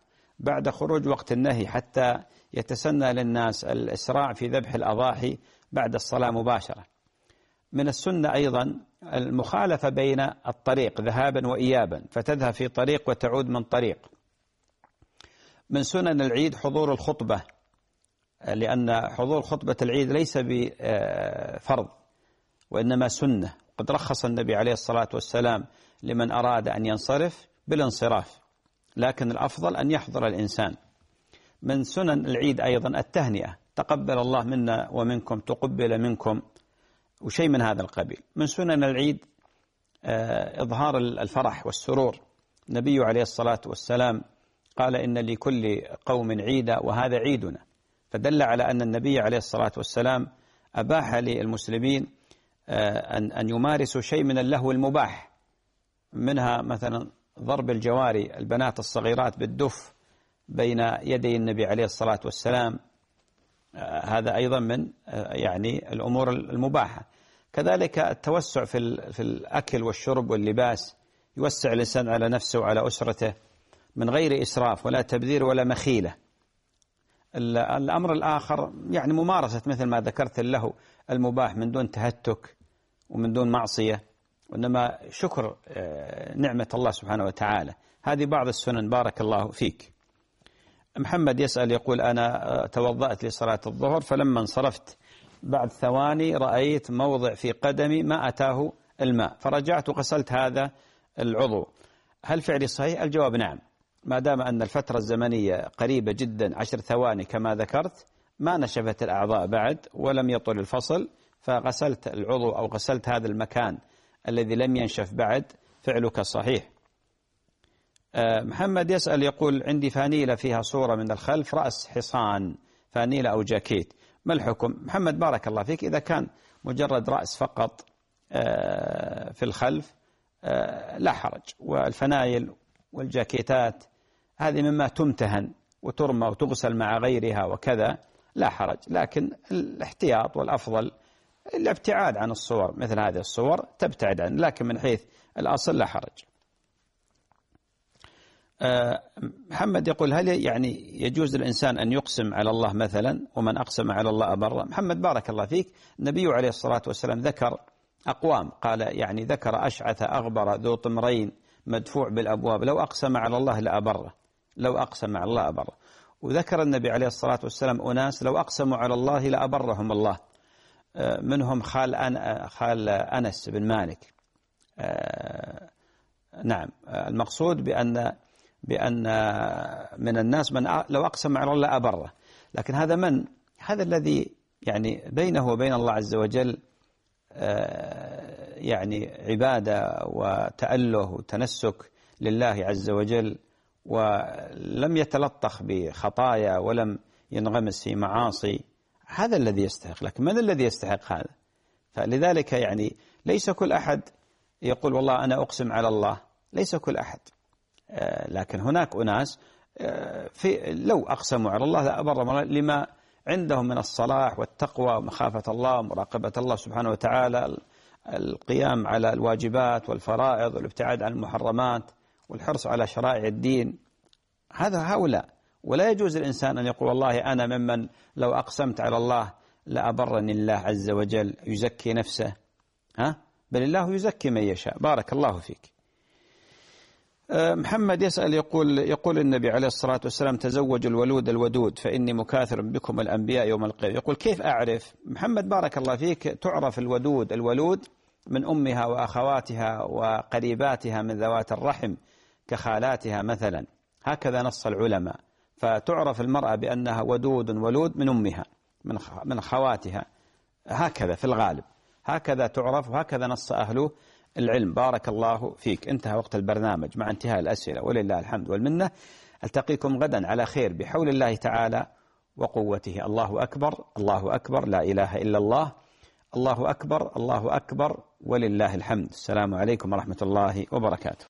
[SPEAKER 2] بعد خروج وقت النهي حتى يتسنى للناس الإسراع في ذبح الأضاحي بعد الصلاة مباشرة. من السنة أيضا المخالفة بين الطريق ذهابا وإيابا، فتذهب في طريق وتعود من طريق. من سنن العيد حضور الخطبة، لأن حضور خطبة العيد ليس بفرض وإنما سنة، قد رخص النبي عليه الصلاة والسلام لمن أراد أن ينصرف بالانصراف، لكن الأفضل أن يحضر الإنسان. من سنن العيد أيضا التهنئة، تقبل الله منا ومنكم، تقبل منكم، وشيء من هذا القبيل. من سنن العيد إظهار الفرح والسرور. النبي عليه الصلاة والسلام قال إن لكل قوم عيدا وهذا عيدنا، فدل على أن النبي عليه الصلاة والسلام أباح للمسلمين أن يمارسوا شيء من اللهو المباح، منها مثلا ضرب الجواري البنات الصغيرات بالدف بين يدي النبي عليه الصلاة والسلام، هذا أيضا من يعني الأمور المباحة. كذلك التوسع في في الأكل والشرب واللباس، يوسع الإنسان على نفسه وعلى أسرته من غير إسراف ولا تبذير ولا مخيلة. الأمر الآخر يعني ممارسة مثل ما ذكرت له المباح من دون تهتك ومن دون معصية، وإنما شكر نعمة الله سبحانه وتعالى. هذه بعض السنن. بارك الله فيك. محمد يسأل يقول أنا توضأت لصلاة الظهر، فلما انصرفت بعد ثواني رأيت موضع في قدمي ما أتاه الماء، فرجعت وغسلت هذا العضو، هل فعلي صحيح؟ الجواب نعم، ما دام أن الفترة الزمنية قريبة جدا، عشر ثواني كما ذكرت، ما نشفت الأعضاء بعد ولم يطل الفصل، فغسلت العضو أو غسلت هذا المكان الذي لم ينشف بعد، فعلك صحيح. محمد يسأل يقول عندي فانيلة فيها صورة من الخلف رأس حصان، فانيلة أو جاكيت، ما الحكم؟ محمد بارك الله فيك، إذا كان مجرد رأس فقط في الخلف لا حرج، والفنايل والجاكيتات هذه مما تمتهن وترمى وتغسل مع غيرها وكذا، لا حرج، لكن الاحتياط والأفضل الابتعاد عن الصور، مثل هذه الصور تبتعد عنه، لكن من حيث الأصل لا حرج. محمد يقول هل يعني يجوز للإنسان أن يقسم على الله مثلا، ومن أقسم على الله أبر؟ محمد بارك الله فيك، النبي عليه الصلاة والسلام ذكر أقوام، قال يعني ذكر أشعث أغبر ذو طمرين مدفوع بالأبواب لو أقسم على الله لأبره، لو أقسم على الله أبره. وذكر النبي عليه الصلاة والسلام أناس لو أقسموا على الله لأبرهم الله، منهم خال أن خال أنس بن مالك. نعم، المقصود بأن بأن من الناس من لو أقسم على الله أبره، لكن هذا من هذا الذي يعني بينه وبين الله عز وجل يعني عبادة وتأله وتنسك لله عز وجل، ولم يتلطخ بخطايا ولم ينغمس في معاصي، هذا الذي يستحق. لكن من الذي يستحق هذا؟ فلذلك يعني ليس كل أحد يقول والله أنا أقسم على الله، ليس كل أحد، لكن هناك أناس في لو أقسموا على الله لأبرهم لما عندهم من الصلاح والتقوى ومخافة الله ومراقبة الله سبحانه وتعالى، القيام على الواجبات والفرائض والابتعاد عن المحرمات والحرص على شرائع الدين، هذا هؤلاء. ولا يجوز الإنسان أن يقول والله أنا ممن لو أقسمت على الله لأبرني الله عز وجل، يزكي نفسه، ها؟ بل الله يزكي من يشاء. بارك الله فيك. محمد يسأل يقول يقول النبي عليه الصلاة والسلام تزوجوا الولود الودود فإني مكاثر بكم الأنبياء يوم القيامة. يقول كيف أعرف؟ محمد بارك الله فيك، تعرف الودود الولود من أمها وأخواتها وقريباتها من ذوات الرحم كخالاتها مثلا، هكذا نص العلماء، فتعرف المرأة بأنها ودود ولود من أمها من من خواتها، هكذا في الغالب، هكذا تعرف، وهكذا نص أهل العلم. بارك الله فيك. انتهى وقت البرنامج مع انتهاء الأسئلة، ولله الحمد والمنة. ألتقيكم غدا على خير بحول الله تعالى وقوته. الله أكبر، الله أكبر، لا إله إلا الله، الله أكبر، الله أكبر، ولله الحمد. السلام عليكم ورحمة الله وبركاته.